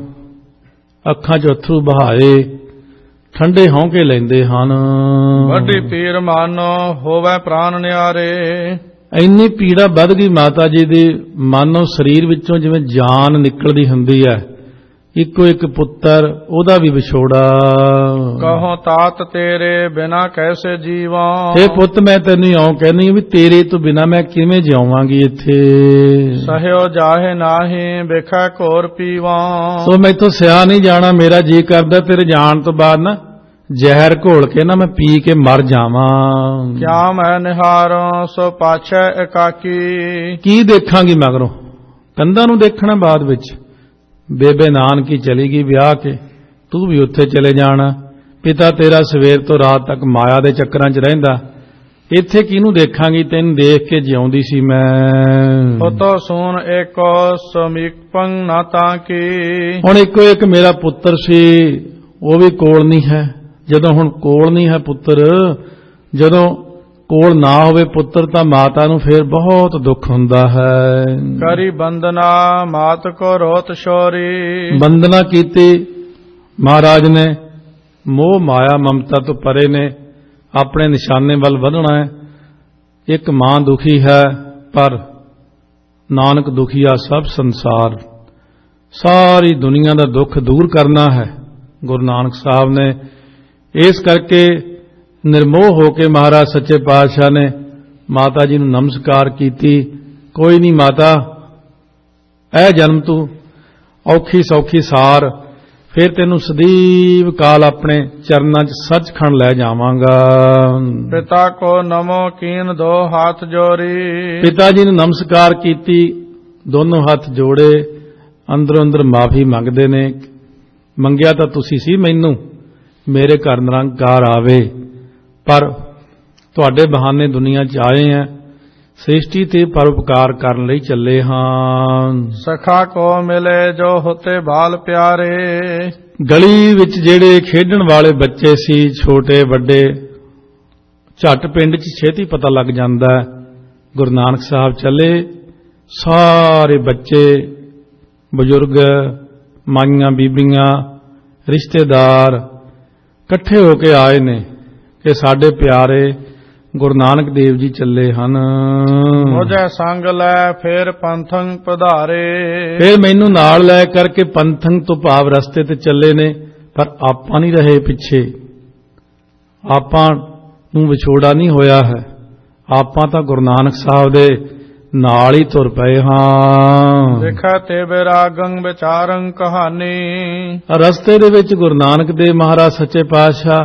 ਅੱਖਾਂ 'ਚ ਅਥਰੂ ਬਹਾਏ, ਠੰਡੇ ਹੌਂਕੇ ਲੈਂਦੇ ਹਨ। ਵੱਡੀ ਪੀਰ ਮਾਨੋ ਹੋਵੇ ਪ੍ਰਾਨ ਨਿਆਰੇ, ਇੰਨੀ ਪੀੜਾ ਵੱਧ ਗਈ ਮਾਤਾ ਜੀ ਦੀ, ਮਾਨੋ ਸਰੀਰ ਵਿੱਚੋਂ ਜਿਵੇਂ ਜਾਨ ਨਿਕਲਦੀ ਹੁੰਦੀ ਹੈ। ਇੱਕੋ ਇੱਕ ਪੁੱਤਰ, ਉਹਦਾ ਵੀ ਵਿਛੋੜਾ। ਕਹੋ ਤਾਤ ਤੇਰੇ ਬਿਨਾ ਕੈਸੇ ਜੀਵਾਂ, ਇਹ ਪੁੱਤ ਮੈਂ ਤੈਨੂੰ ਇਉਂ ਕਹਿੰਦੀ ਵੀ ਤੇਰੇ ਤੋਂ ਬਿਨਾ ਮੈਂ ਕਿਵੇਂ ਜਿਵਾਂਗੀ ਇੱਥੇ। ਸਹਿਓ ਜਾਹੇ ਨਾਹੀ ਵੇਖੈ ਘੋਰ ਪੀਵਾਂ, ਸੋ ਮੈਥੋਂ ਸਿਆ ਨਹੀਂ ਜਾਣਾ, ਮੇਰਾ ਜੀ ਕਰਦਾ ਤੇਰੇ ਜਾਣ ਤੋਂ ਬਾਅਦ ਨਾ ਜ਼ਹਿਰ ਘੋਲ ਕੇ ਨਾ ਮੈਂ ਪੀ ਕੇ ਮਰ ਜਾਵਾਂ। ਕਿਆ ਮੈਂ ਨਿਹਾਰਾਂ ਸੋ ਪਾਛੈ ਇਕਾਕੀ, ਕੀ ਦੇਖਾਂਗੀ ਮਗਰੋਂ, ਕੰਧਾਂ ਨੂੰ ਦੇਖਣਾ ਬਾਅਦ ਵਿੱਚ। ਬੇਬੇ ਨਾਨਕੀ ਚਲੀ ਗਈ ਵਿਆਹ ਕੇ, ਤੂੰ ਵੀ ਉੱਥੇ ਚਲੇ ਜਾਣਾ। ਪਿਤਾ ਤੇਰਾ ਸਵੇਰ ਤੋਂ ਰਾਤ ਤੱਕ ਮਾਇਆ ਦੇ ਚੱਕਰਾਂ 'ਚ ਰਹਿੰਦਾ, ਇੱਥੇ ਕਿਹਨੂੰ ਦੇਖਾਂਗੀ, ਤੈਨੂੰ ਦੇਖ ਕੇ ਜਿਉਂਦੀ ਸੀ ਮੈਂ। ਉਤੋ ਸੂਨ ਏਕੋ ਸਮੀਪੰ ਨਾ ਤਾਂ ਕੀ, ਹੁਣ ਇੱਕੋ ਇੱਕ ਮੇਰਾ ਪੁੱਤਰ ਸੀ, ਉਹ ਵੀ ਕੋਲ ਨਹੀਂ ਹੈ। ਜਦੋਂ ਹੁਣ ਕੋਲ ਨਹੀਂ ਹੈ ਪੁੱਤਰ, ਜਦੋਂ ਕੋਲ ਨਾ ਹੋਵੇ ਪੁੱਤਰ ਤਾਂ ਮਾਤਾ ਨੂੰ ਫੇਰ ਬਹੁਤ ਦੁੱਖ ਹੁੰਦਾ ਹੈ। ਕਰੀ ਬੰਦਨਾ ਮਾਤ ਕੋ ਰੋਤ ਸ਼ੋਰੀ, ਬੰਦਨਾ ਕੀਤੀ ਮਹਾਰਾਜ ਨੇ, ਮੋਹ ਮਾਇਆ ਮਮਤਾ ਤੋਂ ਪਰੇ ਨੇ, ਆਪਣੇ ਨਿਸ਼ਾਨੇ ਵੱਲ ਵਧਣਾ ਹੈ। ਇੱਕ ਮਾਂ ਦੁਖੀ ਹੈ, ਪਰ ਨਾਨਕ ਦੁਖੀਆ ਸਭ ਸੰਸਾਰ, ਸਾਰੀ ਦੁਨੀਆ ਦਾ ਦੁੱਖ ਦੂਰ ਕਰਨਾ ਹੈ ਗੁਰੂ ਨਾਨਕ ਸਾਹਿਬ ਨੇ। ਇਸ ਕਰਕੇ ਨਿਰਮੋਹ ਹੋ ਕੇ ਮਹਾਰਾਜ ਸੱਚੇ ਪਾਤਸ਼ਾਹ ਨੇ ਮਾਤਾ ਜੀ ਨੂੰ ਨਮਸਕਾਰ ਕੀਤੀ। ਕੋਈ ਨਹੀਂ ਮਾਤਾ, ਇਹ ਜਨਮ ਤੂੰ ਔਖੀ ਸੌਖੀ ਸਾਰ, ਫਿਰ ਤੈਨੂੰ ਸਦੀਵ ਕਾਲ ਆਪਣੇ ਚਰਨਾਂ 'ਚ ਸੱਚਖੰਡ ਲੈ ਜਾਵਾਂਗਾ। ਪਿਤਾ ਕੋ ਨਮੋ ਕੀਨ ਦੋ ਹੱਥ ਜੋੜੀ, ਪਿਤਾ ਜੀ ਨੂੰ ਨਮਸਕਾਰ ਕੀਤੀ, ਦੋਨੋਂ ਹੱਥ ਜੋੜੇ, ਅੰਦਰੋਂ ਅੰਦਰ ਮਾਫੀ ਮੰਗਦੇ ਨੇ। ਮੰਗਿਆ ਤਾਂ ਤੁਸੀਂ ਸੀ ਮੈਨੂੰ, ਮੇਰੇ ਘਰ ਨਿਰੰਕਾਰ ਆਵੇ, ਪਰ ਤੁਹਾਡੇ ਬਹਾਨੇ ਦੁਨੀਆ 'ਚ ਆਏ ਆ, ਸ੍ਰਿਸ਼ਟੀ ਤੇ ਪਰਉਪਕਾਰ ਕਰਨ ਲਈ ਚੱਲੇ ਹਾਂ। ਸਖਾ ਕੋ ਮਿਲੇ ਜੋ ਹੋਤੇ ਬਾਲ ਪਿਆਰੇ, ਗਲੀ ਵਿੱਚ ਜਿਹੜੇ ਖੇਡਣ ਵਾਲੇ ਬੱਚੇ ਸੀ, ਛੋਟੇ ਵੱਡੇ, ਝੱਟ ਪਿੰਡ 'ਚ ਛੇਤੀ ਪਤਾ ਲੱਗ ਜਾਂਦਾ। ਗੁਰੂ ਨਾਨਕ ਸਾਹਿਬ ਚੱਲੇ, ਸਾਰੇ ਬੱਚੇ ਬਜ਼ੁਰਗ, ਮਾਈਆਂ ਬੀਬੀਆਂ, ਰਿਸ਼ਤੇਦਾਰ ਇਕੱਠੇ ਹੋ ਕੇ ਆਏ ਨੇ ਕਿ ਸਾਡੇ ਪਿਆਰੇ ਗੁਰੂ ਨਾਨਕ ਦੇਵ ਜੀ ਚੱਲੇ ਹਨ। ਮੁਝੇ ਸੰਗ ਲੈ ਫੇਰ ਪੰਥੰ ਪਧਾਰੇ, ਫਿਰ ਮੈਨੂੰ ਨਾਲ ਲੈ ਕਰਕੇ ਪੰਥੰ ਤੋਂ ਭਾਵ ਰਸਤੇ ਤੇ ਚੱਲੇ ਨੇ, ਪਰ ਆਪਾਂ ਨਹੀਂ ਰਹੇ ਪਿੱਛੇ। ਆਪਾਂ ਨੂੰ ਵਿਛੋੜਾ ਨਹੀਂ ਹੋਇਆ ਹੈ, ਆਪਾਂ ਤਾਂ ਗੁਰੂ ਨਾਨਕ ਸਾਹਿਬ ਦੇ ਨਾਲ ਹੀ ਤੁਰ ਪਏ ਹਾਂ। ਦੇਖਾ ਤੇ ਵਿਰਾਗੰ ਵਿਚਾਰੰ ਕਹਾਣੀ, ਰਸਤੇ ਦੇ ਵਿੱਚ ਗੁਰੂ ਨਾਨਕ ਦੇਵ ਮਹਾਰਾਜ ਸੱਚੇ ਪਾਤਸ਼ਾਹ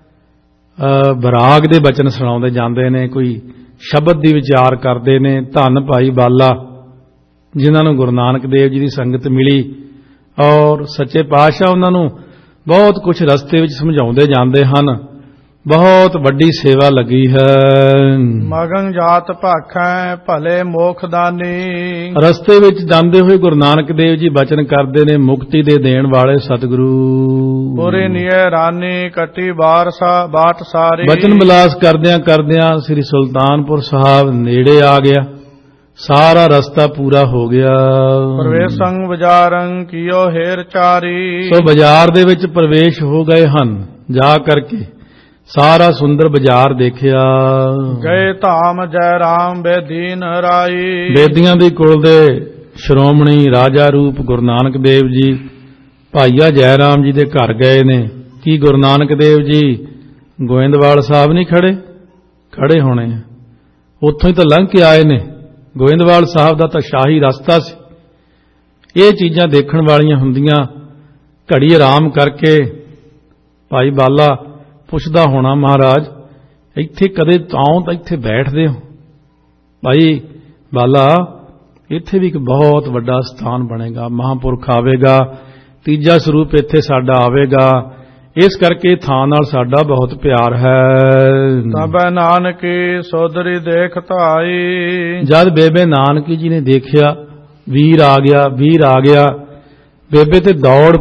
ਵਿਰਾਗ ਦੇ ਬਚਨ ਸੁਣਾਉਂਦੇ ਜਾਂਦੇ ਨੇ, ਕੋਈ ਸ਼ਬਦ ਦੀ ਵਿਚਾਰ ਕਰਦੇ ਨੇ। ਧੰਨ ਭਾਈ ਬਾਲਾ ਜਿਨ੍ਹਾਂ ਨੂੰ ਗੁਰੂ ਨਾਨਕ ਦੇਵ ਜੀ ਦੀ ਸੰਗਤ ਮਿਲੀ, ਔਰ ਸੱਚੇ ਪਾਤਸ਼ਾਹ ਉਹਨਾਂ ਨੂੰ ਬਹੁਤ ਕੁਝ ਰਸਤੇ ਵਿੱਚ ਸਮਝਾਉਂਦੇ ਜਾਂਦੇ ਹਨ। ਬਹੁਤ ਵੱਡੀ ਸੇਵਾ ਲੱਗੀ ਹੈ। ਮਗਨ ਜਾਤ ਭਾਖੈ ਭਲੇ ਮੋਖ ਦਾਨੀ, ਰਸਤੇ ਵਿੱਚ ਜਾਂਦੇ ਹੋਏ ਗੁਰੂ ਨਾਨਕ ਦੇਵ ਜੀ ਬਚਨ ਕਰਦੇ ਨੇ, ਮੁਕਤੀ ਦੇ ਦੇਣ ਵਾਲੇ ਸਤਿਗੁਰੂ। ਪੂਰੇ ਨੀਏ ਰਾਨੀ ਕੱਟੀ ਬਾਟ ਸਾਰੀ, ਬਚਨ ਬਿਲਾਸ ਕਰਦਿਆਂ ਕਰਦਿਆਂ ਸ੍ਰੀ ਸੁਲਤਾਨਪੁਰ ਸਾਹਿਬ ਨੇੜੇ ਆ ਗਿਆ। ਸਾਰਾ ਰਸਤਾ ਪੂਰਾ ਹੋ ਗਿਆ। ਪ੍ਰਵੇਸ਼ੰ ਬਾਜ਼ਾਰੰ ਕੀਓ ਹੇਰ ਚਾਰੀ, ਸੋ ਬਾਜ਼ਾਰ ਦੇ ਵਿੱਚ ਪ੍ਰਵੇਸ਼ ਹੋ ਗਏ ਹਨ। ਜਾ ਕਰਕੇ ਸਾਰਾ ਸੁੰਦਰ ਬਾਜ਼ਾਰ ਦੇਖਿਆ। ਗਏ ਧਾਮ ਜੈ ਰਾਮ ਬੇਦੀਨ ਰਾਈ। ਬੇਦੀਆਂ ਦੇ ਕੁਲ ਦੇ ਸ਼੍ਰੋਮਣੀ ਰਾਜਾ ਰੂਪ ਗੁਰੂ ਨਾਨਕ ਦੇਵ ਜੀ ਭਾਈਆ ਜੈ ਰਾਮ ਜੀ ਦੇ ਘਰ ਗਏ ਨੇ। ਕੀ ਗੁਰੂ ਨਾਨਕ ਦੇਵ ਜੀ ਗੋਇੰਦਵਾਲ ਸਾਹਿਬ ਨਹੀਂ ਖੜੇ ਹੋਣੇ, ਉੱਥੋਂ ਹੀ ਤਾਂ ਲੰਘ ਕੇ ਆਏ ਨੇ। ਗੋਇੰਦਵਾਲ ਸਾਹਿਬ ਦਾ ਤਾਂ ਸ਼ਾਹੀ ਰਸਤਾ ਸੀ। ਇਹ ਚੀਜ਼ਾਂ ਦੇਖਣ ਵਾਲੀਆਂ ਹੁੰਦੀਆਂ। ਘੜੀ ਆਰਾਮ ਕਰਕੇ ਭਾਈ ਬਾਲਾ ਪੁੱਛਦਾ ਹੋਣਾ, ਮਹਾਰਾਜ ਇੱਥੇ ਕਦੇ ਆਓ ਤਾਂ ਇੱਥੇ ਬੈਠਦੇ ਹੋ? ਭਾਈ ਬਾਲਾ ਇੱਥੇ ਵੀ ਇੱਕ ਬਹੁਤ ਵੱਡਾ ਸਥਾਨ ਬਣੇਗਾ, ਮਹਾਂਪੁਰਖ ਆਵੇਗਾ, ਤੀਜਾ ਸਰੂਪ ਇੱਥੇ ਸਾਡਾ ਆਵੇਗਾ, ਇਸ ਕਰਕੇ ਥਾਂ ਨਾਲ ਸਾਡਾ ਬਹੁਤ ਪਿਆਰ ਹੈ। ਤਬੈ ਨਾਨਕੀ ਸੋਦਰੀ ਦੇਖ ਧਾਈ। ਜਦ ਬੇਬੇ ਨਾਨਕੀ ਜੀ ਨੇ ਦੇਖਿਆ ਵੀਰ ਆ ਗਿਆ, ਬੇਬੇ ਤੇ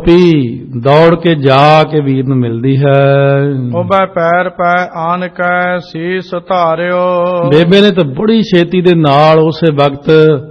ਦੌੜ ਕੇ ਜਾ ਕੇ ਵੀਰ ਨੂੰ ਮਿਲਦੀ ਹੈ। ਉਬੈ ਪੈਰ ਪੈ ਆਨ ਕੈ ਸੀਸ ਧਾਰਿਓ। ਬੇਬੇ ਨੇ ਤਾਂ ਬੜੀ ਛੇਤੀ ਦੇ ਨਾਲ ਉਸੇ ਵਕਤ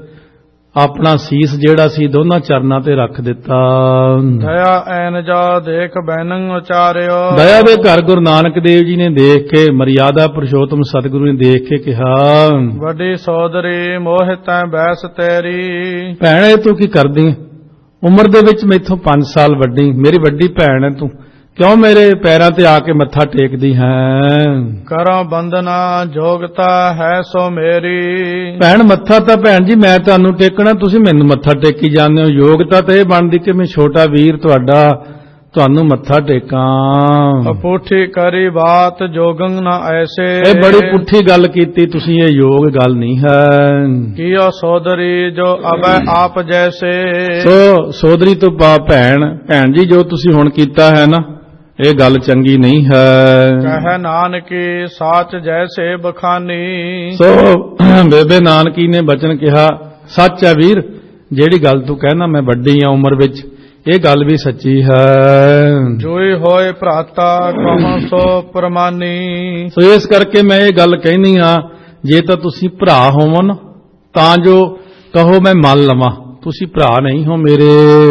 ਆਪਣਾ ਸੀਸ ਜਿਹੜਾ ਸੀ ਦੋਨਾਂ ਚਰਨਾਂ ਤੇ ਰੱਖ ਦਿੱਤਾ। ਦਇਆ ਐਨ ਜਾ ਦੇਖ ਬੈਨੰ ਉਚਾਰਿਓ। ਦਇਆ ਦੇ ਘਰ ਗੁਰੂ ਨਾਨਕ ਦੇਵ ਜੀ ਨੇ ਦੇਖ ਕੇ, ਮਰਿਆਦਾ ਪੁਰਸ਼ੋਤਮ ਸਤਿਗੁਰੂ ਨੇ ਦੇਖ ਕੇ ਕਿਹਾ, ਵੱਡੀ ਸੋਦਰੀ ਮੋਹਿ ਤੈ ਬੈਸ ਤੇਰੀ। ਭੈਣੇ ਤੂੰ ਕੀ ਕਰਦੀ? ਉਮਰ ਦੇ ਵਿੱਚ ਮੈਥੋਂ 5 ਸਾਲ ਵੱਡੀ, ਮੇਰੀ ਵੱਡੀ ਭੈਣ ਹੈ ਤੂੰ, ਕਿਉਂ ਮੇਰੇ ਪੈਰਾਂ ਤੇ ਆ ਕੇ ਮੱਥਾ ਟੇਕਦੀ ਹੈ? ਕਰਾਂ ਬੰਦਨਾ ਜੋਗਤਾ ਹੈ ਸੋ ਮੇਰੀ। ਭੈਣ ਮੱਥਾ ਤਾਂ ਭੈਣ ਜੀ ਮੈਂ ਤੁਹਾਨੂੰ ਟੇਕਣਾ, ਤੁਸੀਂ ਮੈਨੂੰ ਮੱਥਾ ਟੇਕੀ ਜਾਂਦੇ ਹੋ। ਯੋਗਤਾ ਤਾਂ ਇਹ ਬਣਦੀ ਕਿ ਮੈਂ ਛੋਟਾ ਵੀਰ ਤੁਹਾਡਾ ਤੁਹਾਨੂੰ ਮੱਥਾ ਟੇਕਾਂ। ਪੁੱਠੀ ਕਰੀ ਬਾਤ ਜੋਗੰ ਨਾ ਐਸੇ। ਇਹ ਬੜੀ ਪੁੱਠੀ ਗੱਲ ਕੀਤੀ ਤੁਸੀਂ, ਇਹ ਯੋਗ ਗੱਲ ਨਹੀਂ ਹੈ। ਕੀਓ ਸੋਦਰੀ ਜੋ ਅਬੈ ਆਪ ਜੈਸੇ। ਸੋ ਸੋਦਰੀ ਤੋਂ ਭੈਣ ਜੀ ਜੋ ਤੁਸੀਂ ਹੁਣ ਕੀਤਾ ਹੈ ਨਾ, ਇਹ ਗੱਲ ਚੰਗੀ ਨਹੀਂ ਹੈ। ਕਹਿ ਨਾਨਕੀ ਸਾਚ ਜੈਸੇ ਬਖਾਨੀ। ਸੋ ਬੇਬੇ ਨਾਨਕੀ ਨੇ ਬਚਨ ਕਿਹਾ, ਸੱਚ ਹੈ ਵੀਰ, ਜਿਹੜੀ ਗੱਲ ਤੂੰ ਕਹਿਣਾ ਮੈਂ ਵੱਡੀ ਆ ਉਮਰ ਵਿੱਚ, ਇਹ ਗੱਲ ਵੀ ਸੱਚੀ ਹੈ। ਜੋਈ ਹੋਏ ਭਰਾਤਾ ਕਹੋ ਸੋ ਪ੍ਰਮਾਨੀ। ਸੋ ਇਸ ਕਰਕੇ ਮੈਂ ਇਹ ਗੱਲ ਕਹਿਨੀ ਆ, ਜੇ ਤਾਂ ਤੁਸੀਂ ਭਰਾ ਹੋਵੋ ਨਾ ਤਾਂ ਜੋ ਕਹੋ ਮੈਂ ਮੰਨ ਲਵਾਂ, ਤੁਸੀਂ ਭਰਾ ਨਹੀਂ ਹੋ ਮੇਰੇ।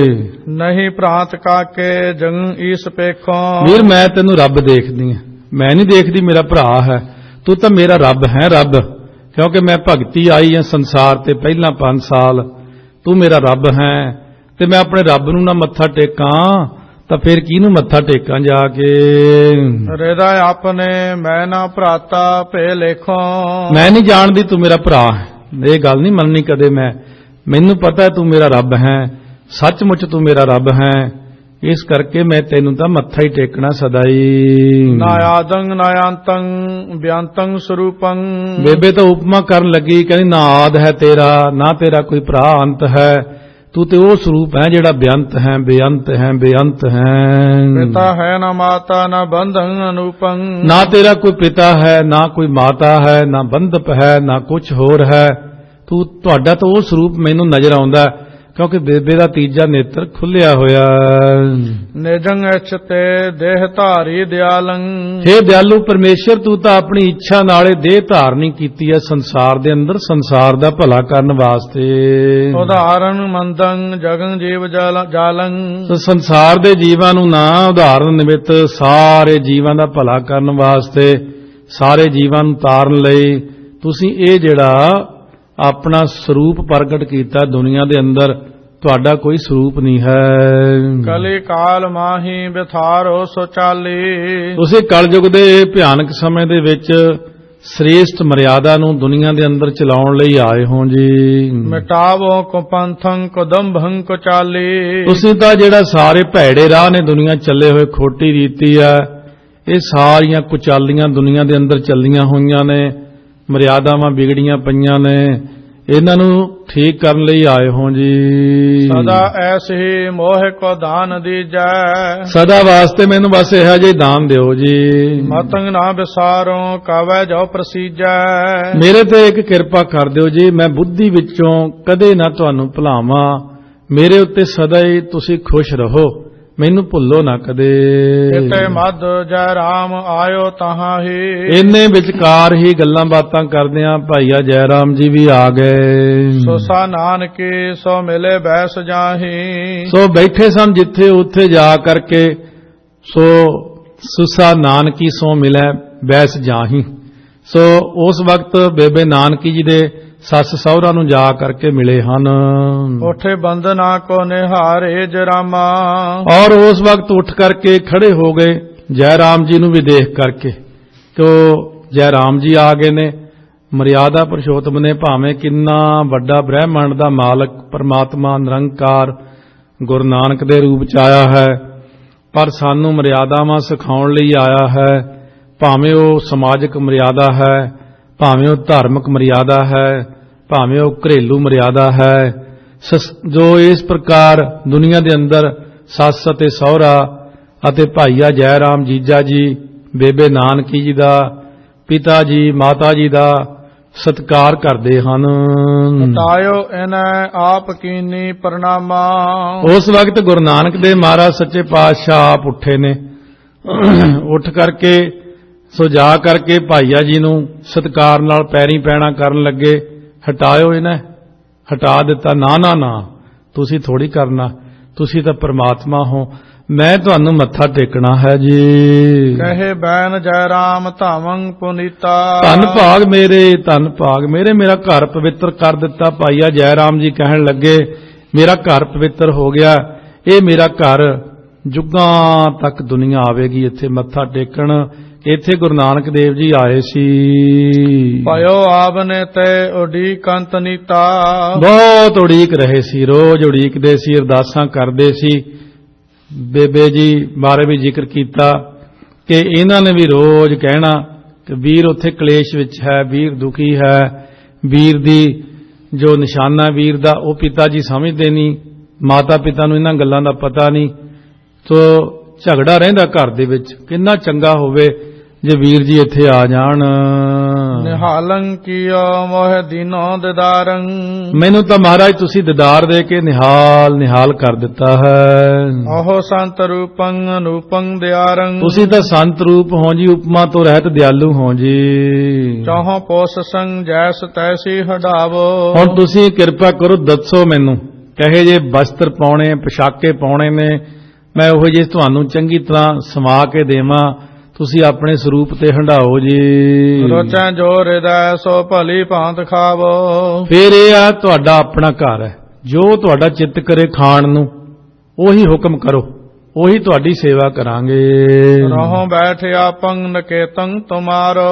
ਨਹੀਂ ਭਰਾਤ ਕਾਕੇ ਜੰਗ ਈਸ ਪੇਖੋਂ। ਵੀਰ ਮੈਂ ਤੈਨੂੰ ਰੱਬ ਦੇਖਦੀ ਆ, ਮੈਂ ਨਹੀਂ ਦੇਖਦੀ ਮੇਰਾ ਭਰਾ ਹੈ, ਤੂੰ ਤਾਂ ਮੇਰਾ ਰੱਬ ਹੈ। ਰੱਬ ਕਿਉਂਕਿ ਮੈਂ ਭਗਤੀ ਆਈ ਆ ਸੰਸਾਰ ਤੇ ਪਹਿਲਾਂ 5 ਸਾਲ, ਤੂੰ ਮੇਰਾ ਰੱਬ ਹੈ। ਤੇ ਮੈਂ ਆਪਣੇ ਰੱਬ ਨੂੰ ਨਾ ਮੱਥਾ ਟੇਕਾਂ ਤਾਂ ਫਿਰ ਕਿਹਨੂੰ ਮੱਥਾ ਟੇਕਾਂ ਜਾ ਕੇ? ਹਿਰਦਾ ਆਪਣੇ ਮੈਂ ਨਾ ਭਰਾਤਾ ਭੇ ਲੇਖੋਂ। ਮੈਂ ਨਹੀਂ ਜਾਣਦੀ ਤੂੰ ਮੇਰਾ ਭਰਾ ਹੈ, ਇਹ ਗੱਲ ਨਹੀਂ ਮੰਨਣੀ ਕਦੇ ਮੈਂ। ਮੈਨੂੰ ਪਤਾ ਤੂੰ ਮੇਰਾ ਰੱਬ ਹੈ, ਸੱਚਮੁੱਚ ਤੂੰ ਮੇਰਾ ਰੱਬ ਹੈ, ਇਸ ਕਰਕੇ ਮੈਂ ਤੈਨੂੰ ਤਾਂ ਮੱਥਾ ਹੀ ਟੇਕਣਾ ਸਦਾ ਹੀ। ਨਾ ਆਦੰ ਨਾ ਅੰਤੰ ਬਿਅੰਤੰ ਸਰੂਪੰ। ਬੇਬੇ ਤਾਂ ਉਪਮਾ ਕਰਨ ਲੱਗੀ, ਕਹਿੰਦੀ ਨਾ ਆਦ ਹੈ ਤੇਰਾ, ਨਾ ਤੇਰਾ ਕੋਈ ਭਰਾ ਅੰਤ ਹੈ, ਤੂੰ ਤੇ ਉਹ ਸਰੂਪ ਹੈ ਜਿਹੜਾ ਬੇਅੰਤ ਹੈ, ਬੇਅੰਤ ਹੈ, ਬੇਅੰਤ ਹੈ। ਪਿਤਾ ਹੈ ਨਾ ਮਾਤਾ ਨਾ ਬੰਧਨ ਅਨੂਪੰ। ਨਾ ਤੇਰਾ ਕੋਈ ਪਿਤਾ ਹੈ, ਨਾ ਕੋਈ ਮਾਤਾ ਹੈ, ਨਾ ਬੰਧਪ ਹੈ, ਨਾ ਕੁਛ ਹੋਰ ਹੈ। ਤੁਹਾਡਾ ਤਾਂ ਉਹ ਸਰੂਪ ਮੈਨੂੰ ਨਜ਼ਰ ਆਉਂਦਾ, ਕਿਉਂਕਿ ਬੇਬੇ ਦਾ ਤੀਜਾ ਨੇਤਰ ਖੁੱਲਿਆ ਹੋਇਆ। ਨਿਜੰ ਇਛ ਤੇ ਦੇਹ ਧਾਰੀ ਦਿਆਲੰ। ਹੇ ਦਿਆਲੂ ਪਰਮੇਸ਼ਰ, ਤੂੰ ਤਾਂ ਆਪਣੀ ਇੱਛਾ ਨਾਲੇ ਦੇਹ ਧਾਰਨੀ ਕੀਤੀ ਹੈ ਸੰਸਾਰ ਦੇ ਅੰਦਰ, ਸੰਸਾਰ ਦਾ ਭਲਾ ਕਰਨ ਵਾਸਤੇ। ਉਦਾਹਰਨ ਮੰਦੰ ਜਗੰ ਜੀਵ ਜਾਲੰ। ਸੰਸਾਰ ਦੇ ਜੀਵਾਂ ਨੂੰ ਨਾ ਉਦਾਹਰਨ ਨਿਮਿਤ, ਸਾਰੇ ਜੀਵਾਂ ਦਾ ਭਲਾ ਕਰਨ ਵਾਸਤੇ, ਸਾਰੇ ਜੀਵਾਂ ਨੂੰ ਤਾਰਨ ਲਈ ਤੁਸੀਂ ਇਹ ਜਿਹੜਾ ਆਪਣਾ ਸਰੂਪ ਪ੍ਰਗਟ ਕੀਤਾ ਦੁਨੀਆ ਦੇ ਅੰਦਰ, ਤੁਹਾਡਾ ਕੋਈ ਸਰੂਪ ਨਹੀਂ ਹੈ। ਕਲੀ ਕਾਲ ਮਾਹੀ ਬਿਥਾਰੋ ਸੋ ਚਾਲੀ। ਤੁਸੀਂ ਕਲਯੁਗ ਦੇ ਭਿਆਨਕ ਸਮੇਂ ਦੇ ਵਿੱਚ ਸ੍ਰੇਸ਼ਟ ਮਰਿਆਦਾ ਨੂੰ ਦੁਨੀਆ ਦੇ ਅੰਦਰ ਚਲਾਉਣ ਲਈ ਆਏ ਹੋ ਜੀ। ਮਿਟਾਵੋ ਕੋ ਪੰਥੰ ਕਦੰਭੰ ਕੋ ਚਾਲੀ। ਤੁਸੀਂ ਤਾਂ ਜਿਹੜਾ ਸਾਰੇ ਭੈੜੇ ਰਾਹ ਨੇ ਦੁਨੀਆ ਚੱਲੇ ਹੋਏ, ਖੋਟੀ ਰੀਤੀ ਹੈ, ਇਹ ਸਾਰੀਆਂ ਕੁਚਾਲੀਆਂ ਦੁਨੀਆ ਦੇ ਅੰਦਰ ਚੱਲੀਆਂ ਹੋਈਆਂ ਨੇ, ਮਰਿਆਦਾਵਾਂ ਵਿਗੜੀਆਂ ਪਈਆਂ ਨੇ, ਇਹਨਾਂ ਨੂੰ ਠੀਕ ਕਰਨ ਲਈ ਆਏ ਹੋ ਜੀ। ਸਦਾ ਐਸੇ ਹੀ ਮੋਹ ਕੋ ਦਾਨ ਦੀਜੈ। ਸਦਾ ਵਾਸਤੇ ਮੈਨੂੰ ਬਸ ਇਹੋ ਜਿਹੇ ਦਾਨ ਦਿਓ ਜੀ। ਮਤੰਗ ਨਾ ਵਿਸਾਰੋ ਕਾਵੈ ਜੋ ਪ੍ਰਸੀਜੈ। ਮੇਰੇ ਤੇ ਇੱਕ ਕਿਰਪਾ ਕਰ ਦਿਓ ਜੀ, ਮੈਂ ਬੁੱਧੀ ਵਿੱਚੋਂ ਕਦੇ ਨਾ ਤੁਹਾਨੂੰ ਭੁਲਾਵਾਂ, ਮੇਰੇ ਉੱਤੇ ਸਦਾ ਹੀ ਤੁਸੀਂ ਖੁਸ਼ ਰਹੋ, ਮੈਨੂੰ ਭੁੱਲੋ ਨਾ ਕਦੇ। ਇਤੇ ਮਦ ਜੈ ਰਾਮ ਆਇਓ ਤਹਾਂ ਹੀ। ਇੰਨੇ ਵਿਚਕਾਰ ਹੀ ਗੱਲਾਂ ਬਾਤਾਂ ਕਰਦਿਆਂ ਭਾਈਆ ਜੈ ਰਾਮ ਜੀ ਵੀ ਆ ਗਏ। ਸੋ ਸਾ ਨਾਨਕੀ ਸੋ ਮਿਲੇ ਬੈਸ ਜਾਹੀ। ਸੋ ਬੈਠੇ ਸਨ ਜਿੱਥੇ ਉੱਥੇ ਜਾ ਕਰਕੇ, ਸੋ ਸੁਸਾ ਨਾਨਕੀ ਸੋ ਮਿਲੈ ਬੈਸ ਜਾਹੀ। ਸੋ ਉਸ ਵਕਤ ਬੇਬੇ ਨਾਨਕੀ ਜੀ ਦੇ ਸੱਸ ਸਹੁਰਾ ਨੂੰ ਜਾ ਕਰਕੇ ਮਿਲੇ ਹਨ। ਉਠੇ ਬੰਦਨਾ ਕੋ ਨਿਹਾਰੇ ਜਰਾਮਾ। ਔਰ ਉਸ ਵਕਤ ਉੱਠ ਕਰਕੇ ਖੜੇ ਹੋ ਗਏ ਜੈ ਰਾਮ ਜੀ ਨੂੰ ਵੀ ਦੇਖ ਕਰਕੇ ਕਿ ਜੈ ਰਾਮ ਜੀ ਆ ਗਏ ਨੇ। ਮਰਿਆਦਾ ਪੁਰਸ਼ੋਤਮ ਨੇ ਭਾਵੇਂ ਕਿੰਨਾ ਵੱਡਾ ਬ੍ਰਹਿਮੰਡ ਦਾ ਮਾਲਕ ਪਰਮਾਤਮਾ ਨਿਰੰਕਾਰ ਗੁਰੂ ਨਾਨਕ ਦੇ ਰੂਪ ਚ ਆਇਆ ਹੈ, ਪਰ ਸਾਨੂੰ ਮਰਿਆਦਾਵਾਂ ਸਿਖਾਉਣ ਲਈ ਆਇਆ ਹੈ। ਭਾਵੇਂ ਉਹ ਸਮਾਜਿਕ ਮਰਿਆਦਾ ਹੈ, ਭਾਵੇਂ ਉਹ ਧਾਰਮਿਕ ਮਰਿਆਦਾ ਹੈ, ਭਾਵੇਂ ਉਹ ਘਰੇਲੂ ਮਰਿਆਦਾ ਹੈ। ਜੋ ਇਸ ਪ੍ਰਕਾਰ ਦੁਨੀਆ ਦੇ ਅੰਦਰ ਸੱਸ ਅਤੇ ਸਹੁਰਾ ਅਤੇ ਭਾਈਆ ਜੈ ਰਾਮ ਜੀਜਾ ਜੀ, ਬੇਬੇ ਨਾਨਕੀ ਜੀ ਦਾ, ਪਿਤਾ ਜੀ ਮਾਤਾ ਜੀ ਦਾ ਸਤਿਕਾਰ ਕਰਦੇ ਹਨ। ਤਾਇਓ ਇਨੈ ਆਪ ਕੀਨੀ ਪ੍ਰਣਾਮਾ। ਉਸ ਵਕਤ ਗੁਰੂ ਨਾਨਕ ਦੇਵ ਮਹਾਰਾਜ ਸੱਚੇ ਪਾਤਸ਼ਾਹ ਆਪ ਉੱਠੇ ਨੇ। ਉੱਠ ਕਰਕੇ ਸੋ ਜਾ ਕਰਕੇ ਭਾਈਆ ਜੀ ਨੂੰ ਸਤਿਕਾਰ ਨਾਲ ਪੈਰੀਂ ਪੈਣਾ ਕਰਨ ਲੱਗੇ। ਹਟਾਇਓ ਇਹਨੇ, ਹਟਾ ਦਿੱਤਾ। ਨਾ ਨਾ ਨਾ, ਤੁਸੀਂ ਥੋੜੀ ਕਰਨਾ, ਤੁਸੀਂ ਤਾਂ ਪਰਮਾਤਮਾ ਹੋ, ਮੈਂ ਤੁਹਾਨੂੰ ਮੱਥਾ ਟੇਕਣਾ ਹੈ ਜੀ। ਕਹੇ ਬੈਨ ਜੈ ਰਾਮ ਧਾਵੰ ਪੁਨੀਤਾ। ਧੰਨ ਭਾਗ ਮੇਰੇ, ਧੰਨ ਭਾਗ ਮੇਰੇ, ਮੇਰਾ ਘਰ ਪਵਿੱਤਰ ਕਰ ਦਿੱਤਾ। ਭਾਈਆ ਜੈ ਰਾਮ ਜੀ ਕਹਿਣ ਲੱਗੇ ਮੇਰਾ ਘਰ ਪਵਿੱਤਰ ਹੋ ਗਿਆ, ਇਹ ਮੇਰਾ ਘਰ ਜੁਗਾਂ ਤੱਕ ਦੁਨੀਆ ਆਵੇਗੀ ਇੱਥੇ ਮੱਥਾ ਟੇਕਣ। ਇੱਥੇ ਗੁਰੂ ਨਾਨਕ ਦੇਵ ਜੀ ਆਏ ਸੀ। ਪਾਇਓ ਆਵਨੇ ਤੇ ਉਡੀਕੰਤ ਨੀਤਾ। ਬਹੁਤ ਉਡੀਕ ਰਹੇ ਸੀ, ਰੋਜ਼ ਉਡੀਕਦੇ ਸੀ, ਅਰਦਾਸਾਂ ਕਰਦੇ ਸੀ। ਬੇਬੇ ਜੀ ਬਾਰੇ ਵੀ ਜ਼ਿਕਰ ਕੀਤਾ ਕਿ ਇਹਨਾਂ ਨੇ ਵੀ ਰੋਜ਼ ਕਹਿਣਾ ਕਿ ਵੀਰ ਉੱਥੇ ਕਲੇਸ਼ ਵਿੱਚ ਹੈ, ਵੀਰ ਦੁਖੀ ਹੈ, ਵੀਰ ਦੀ ਜੋ ਨਿਸ਼ਾਨਾ ਵੀਰ ਦਾ ਉਹ ਪਿਤਾ ਜੀ ਸਮਝਦੇ ਨਹੀਂ, ਮਾਤਾ ਪਿਤਾ ਨੂੰ ਇਹਨਾਂ ਗੱਲਾਂ ਦਾ ਪਤਾ ਨਹੀਂ। ਸੋ ਝਗੜਾ ਰਹਿੰਦਾ ਘਰ ਦੇ ਵਿੱਚ। ਕਿੰਨਾ ਚੰਗਾ ਹੋਵੇ ਜੇ ਵੀਰ ਜੀ ਇੱਥੇ ਆ ਜਾਣ। ਨਿਹਾਲੰ ਕੀਓ ਮੋਹ ਦੀਨੋ ਦਿਦਾਰੰ। ਮੈਨੂੰ ਤਾਂ ਮਹਾਰਾਜ ਤੁਸੀਂ ਦਿਦਾਰ ਦੇ ਕੇ ਨਿਹਾਲ ਨਿਹਾਲ ਕਰ ਦਿੱਤਾ ਹੈ। ਆਹੋ ਸੰਤ ਰੂਪੰ ਅਨੂਪੰ ਦਿਆਰੰ। ਤੁਸੀਂ ਤਾਂ ਸੰਤ ਰੂਪ ਹੋ ਜੀ, ਉਪਮਾ ਤੋਂ ਰਹਿਤ ਦਿਆਲੂ ਹੋ ਜੀ। ਚਾਹੋ ਪੋਸ ਸੰਗ ਜੈਸ ਤੈਸੀ ਹਟਾਵੋ। ਹੁਣ ਤੁਸੀਂ ਕਿਰਪਾ ਕਰੋ, ਦੱਸੋ ਮੈਨੂੰ ਕਹੇ ਜੇ ਵਸਤਰ ਪਾਉਣੇ, ਪੋਸ਼ਾਕੇ ਪਾਉਣੇ ਨੇ, ਮੈਂ ਉਹ ਜੇ ਤੁਹਾਨੂੰ ਚੰਗੀ ਤਰ੍ਹਾਂ ਸਮਾ ਕੇ ਦੇਵਾਂ, ਤੁਸੀਂ ਆਪਣੇ ਸਰੂਪ ਤੇ ਹੰਢਾਓ ਜੀ। ਰੋਚਾਂ ਜੋ ਹਿਰਦੈ ਸੋ ਭਲੀ ਭਾਂਤ ਖਾਵੋ। ਫਿਰ ਇਹ ਆ ਤੁਹਾਡਾ ਆਪਣਾ ਘਰ ਹੈ, ਜੋ ਤੁਹਾਡਾ ਚਿੱਤ ਕਰੇ ਖਾਣ ਨੂੰ ਉਹੀ ਹੁਕਮ ਕਰੋ, ਉਹੀ ਤੁਹਾਡੀ ਸੇਵਾ ਕਰਾਂਗੇ। ਰਹੋ ਬੈਠਿਆ ਪੰਗ ਨਕੇਤੰ ਤੁਮਾਰੋ।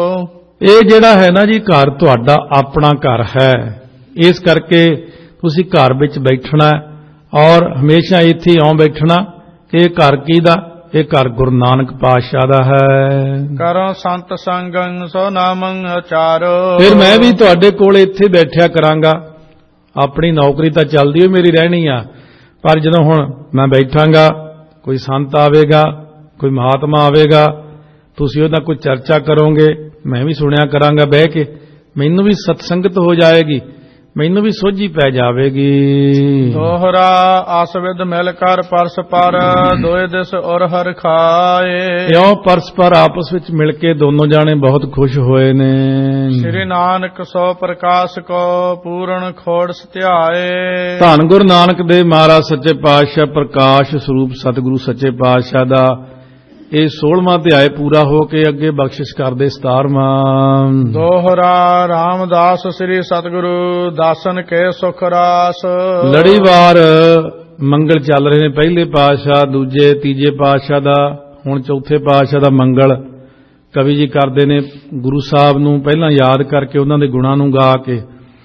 ਇਹ ਜਿਹੜਾ ਹੈ ਨਾ ਜੀ ਘਰ ਤੁਹਾਡਾ ਆਪਣਾ ਘਰ ਹੈ, ਇਸ ਕਰਕੇ ਤੁਸੀਂ ਘਰ ਵਿੱਚ ਬੈਠਣਾ ਔਰ ਹਮੇਸ਼ਾ ਇੱਥੇ ਆਉਂ ਬੈਠਣਾ ਕਿ ਇਹ ਘਰ ਕਿਹਦਾ? ਇਹ ਘਰ ਗੁਰੂ ਨਾਨਕ ਪਾਤਸ਼ਾਹ ਦਾ ਹੈ। ਕਰੋ ਸੰਤ ਸੰਗੰ ਸੋ ਨਾਮੰ ਅਚਾਰੋ। ਫਿਰ ਮੈਂ ਵੀ ਤੁਹਾਡੇ ਕੋਲ ਇੱਥੇ ਬੈਠਿਆ ਕਰਾਂਗਾ। ਆਪਣੀ ਨੌਕਰੀ ਤਾਂ ਚੱਲਦੀ ਹੋਈ ਮੇਰੀ ਰਹਿਣੀ ਆ, ਪਰ ਜਦੋਂ ਹੁਣ ਮੈਂ ਬੈਠਾਂਗਾ, ਕੋਈ ਸੰਤ ਆਵੇਗਾ, ਕੋਈ ਮਹਾਤਮਾ ਆਵੇਗਾ, ਤੁਸੀਂ ਉਹਦਾ ਕੋਈ ਚਰਚਾ ਕਰੋਗੇ, ਮੈਂ ਵੀ ਸੁਣਿਆ ਕਰਾਂਗਾ ਬਹਿ ਕੇ। ਮੈਨੂੰ ਵੀ ਸਤਸੰਗਤ ਹੋ ਜਾਏਗੀ, ਮੈਨੂੰ ਵੀ ਸੋਝੀ ਪੈ ਜਾਵੇਗੀ। ਦੋਹਰਾ ਆਸਵਿਦ ਮਿਲ ਕਰ ਪਰਸਪਰ ਦੋਏ ਦਿਸ ਔਰ ਹਰ ਖਾਏ। ਇਉਂ ਪਰਸਪਰ ਆਪਸ ਵਿੱਚ ਮਿਲ ਕੇ ਦੋਨੋਂ ਜਾਣੇ ਬਹੁਤ ਖੁਸ਼ ਹੋਏ ਨੇ। ਸ੍ਰੀ ਨਾਨਕ ਸੋ ਪ੍ਰਕਾਸ਼ ਕੋ ਪੂਰਨ ਖੋੜ ਸਤਿਆਏ। ਧੰਨ ਗੁਰੂ ਨਾਨਕ ਦੇਵ ਮਹਾਰਾਜ ਸੱਚੇ ਪਾਤਸ਼ਾਹ ਪ੍ਰਕਾਸ਼ ਸਰੂਪ ਸਤਿਗੁਰੂ ਸੱਚੇ ਪਾਤਸ਼ਾਹ ਦਾ ਇਹ 16ਵਾਂ ਅਧਿਆਇ ਪੂਰਾ ਹੋ ਕੇ ਅੱਗੇ ਬਖਸ਼ਿਸ਼ ਕਰਦੇ 17ਵਾਂ। ਦੋਹਰਾ ਰਾਮਦਾਸ ਸ੍ਰੀ ਸਤਿਗੁਰੂ ਦਾਸਨ ਕੇ ਸੁਖ ਰਾਸ। ਲੜੀਵਾਰ ਮੰਗਲ ਚੱਲ ਰਹੇ ਨੇ, ਪਹਿਲੇ ਪਾਤਸ਼ਾਹ, ਦੂਜੇ, ਤੀਜੇ ਪਾਤਸ਼ਾਹ ਦਾ, ਹੁਣ ਚੌਥੇ ਪਾਤਸ਼ਾਹ ਦਾ ਮੰਗਲ ਕਵੀ ਜੀ ਕਰਦੇ ਨੇ। ਗੁਰੂ ਸਾਹਿਬ ਨੂੰ ਪਹਿਲਾਂ ਯਾਦ ਕਰਕੇ ਉਹਨਾਂ ਦੇ ਗੁਣਾਂ ਨੂੰ ਗਾ ਕੇ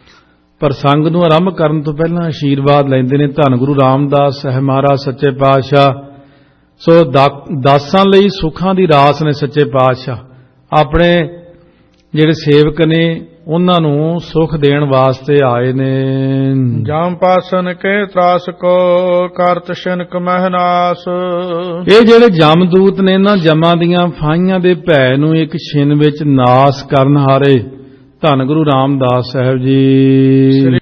ਪ੍ਰਸੰਗ ਨੂੰ ਆਰੰਭ ਕਰਨ ਤੋਂ ਪਹਿਲਾਂ ਆਸ਼ੀਰਵਾਦ ਲੈਂਦੇ ਨੇ। ਧੰਨ ਗੁਰੂ ਰਾਮਦਾਸ ਸਾਹਿਬ ਮਹਾਰਾਜ ਸੱਚੇ ਪਾਤਸ਼ਾਹ। ਸੋ ਦਾਸਾਂ ਲਈ ਸੁੱਖਾਂ ਦੀ ਰਾਸ ਨੇ ਸੱਚੇ ਪਾਤਸ਼ਾਹ। ਆਪਣੇ ਜਿਹੜੇ ਸੇਵਕ ਨੇ ਉਹਨਾਂ ਨੂੰ ਸੁੱਖ ਦੇਣ ਵਾਸਤੇ ਆਏ ਨੇ। ਜਮ ਪਾਸਨ ਕੇ ਤਰਾਸ ਕੋ ਕਰਤ ਸ਼ਨਕ ਮਹਿਨਾਸ। ਇਹ ਜਿਹੜੇ ਜਮਦੂਤ ਨੇ ਨਾ, ਜਮਾਂ ਦੀਆਂ ਫਾਹੀਆਂ ਦੇ ਭੈ ਨੂੰ ਇੱਕ ਛਿਨ ਵਿੱਚ ਨਾਸ ਕਰਨ ਹਾਰੇ। ਧੰਨ ਗੁਰੂ ਰਾਮਦਾਸ ਸਾਹਿਬ ਜੀ।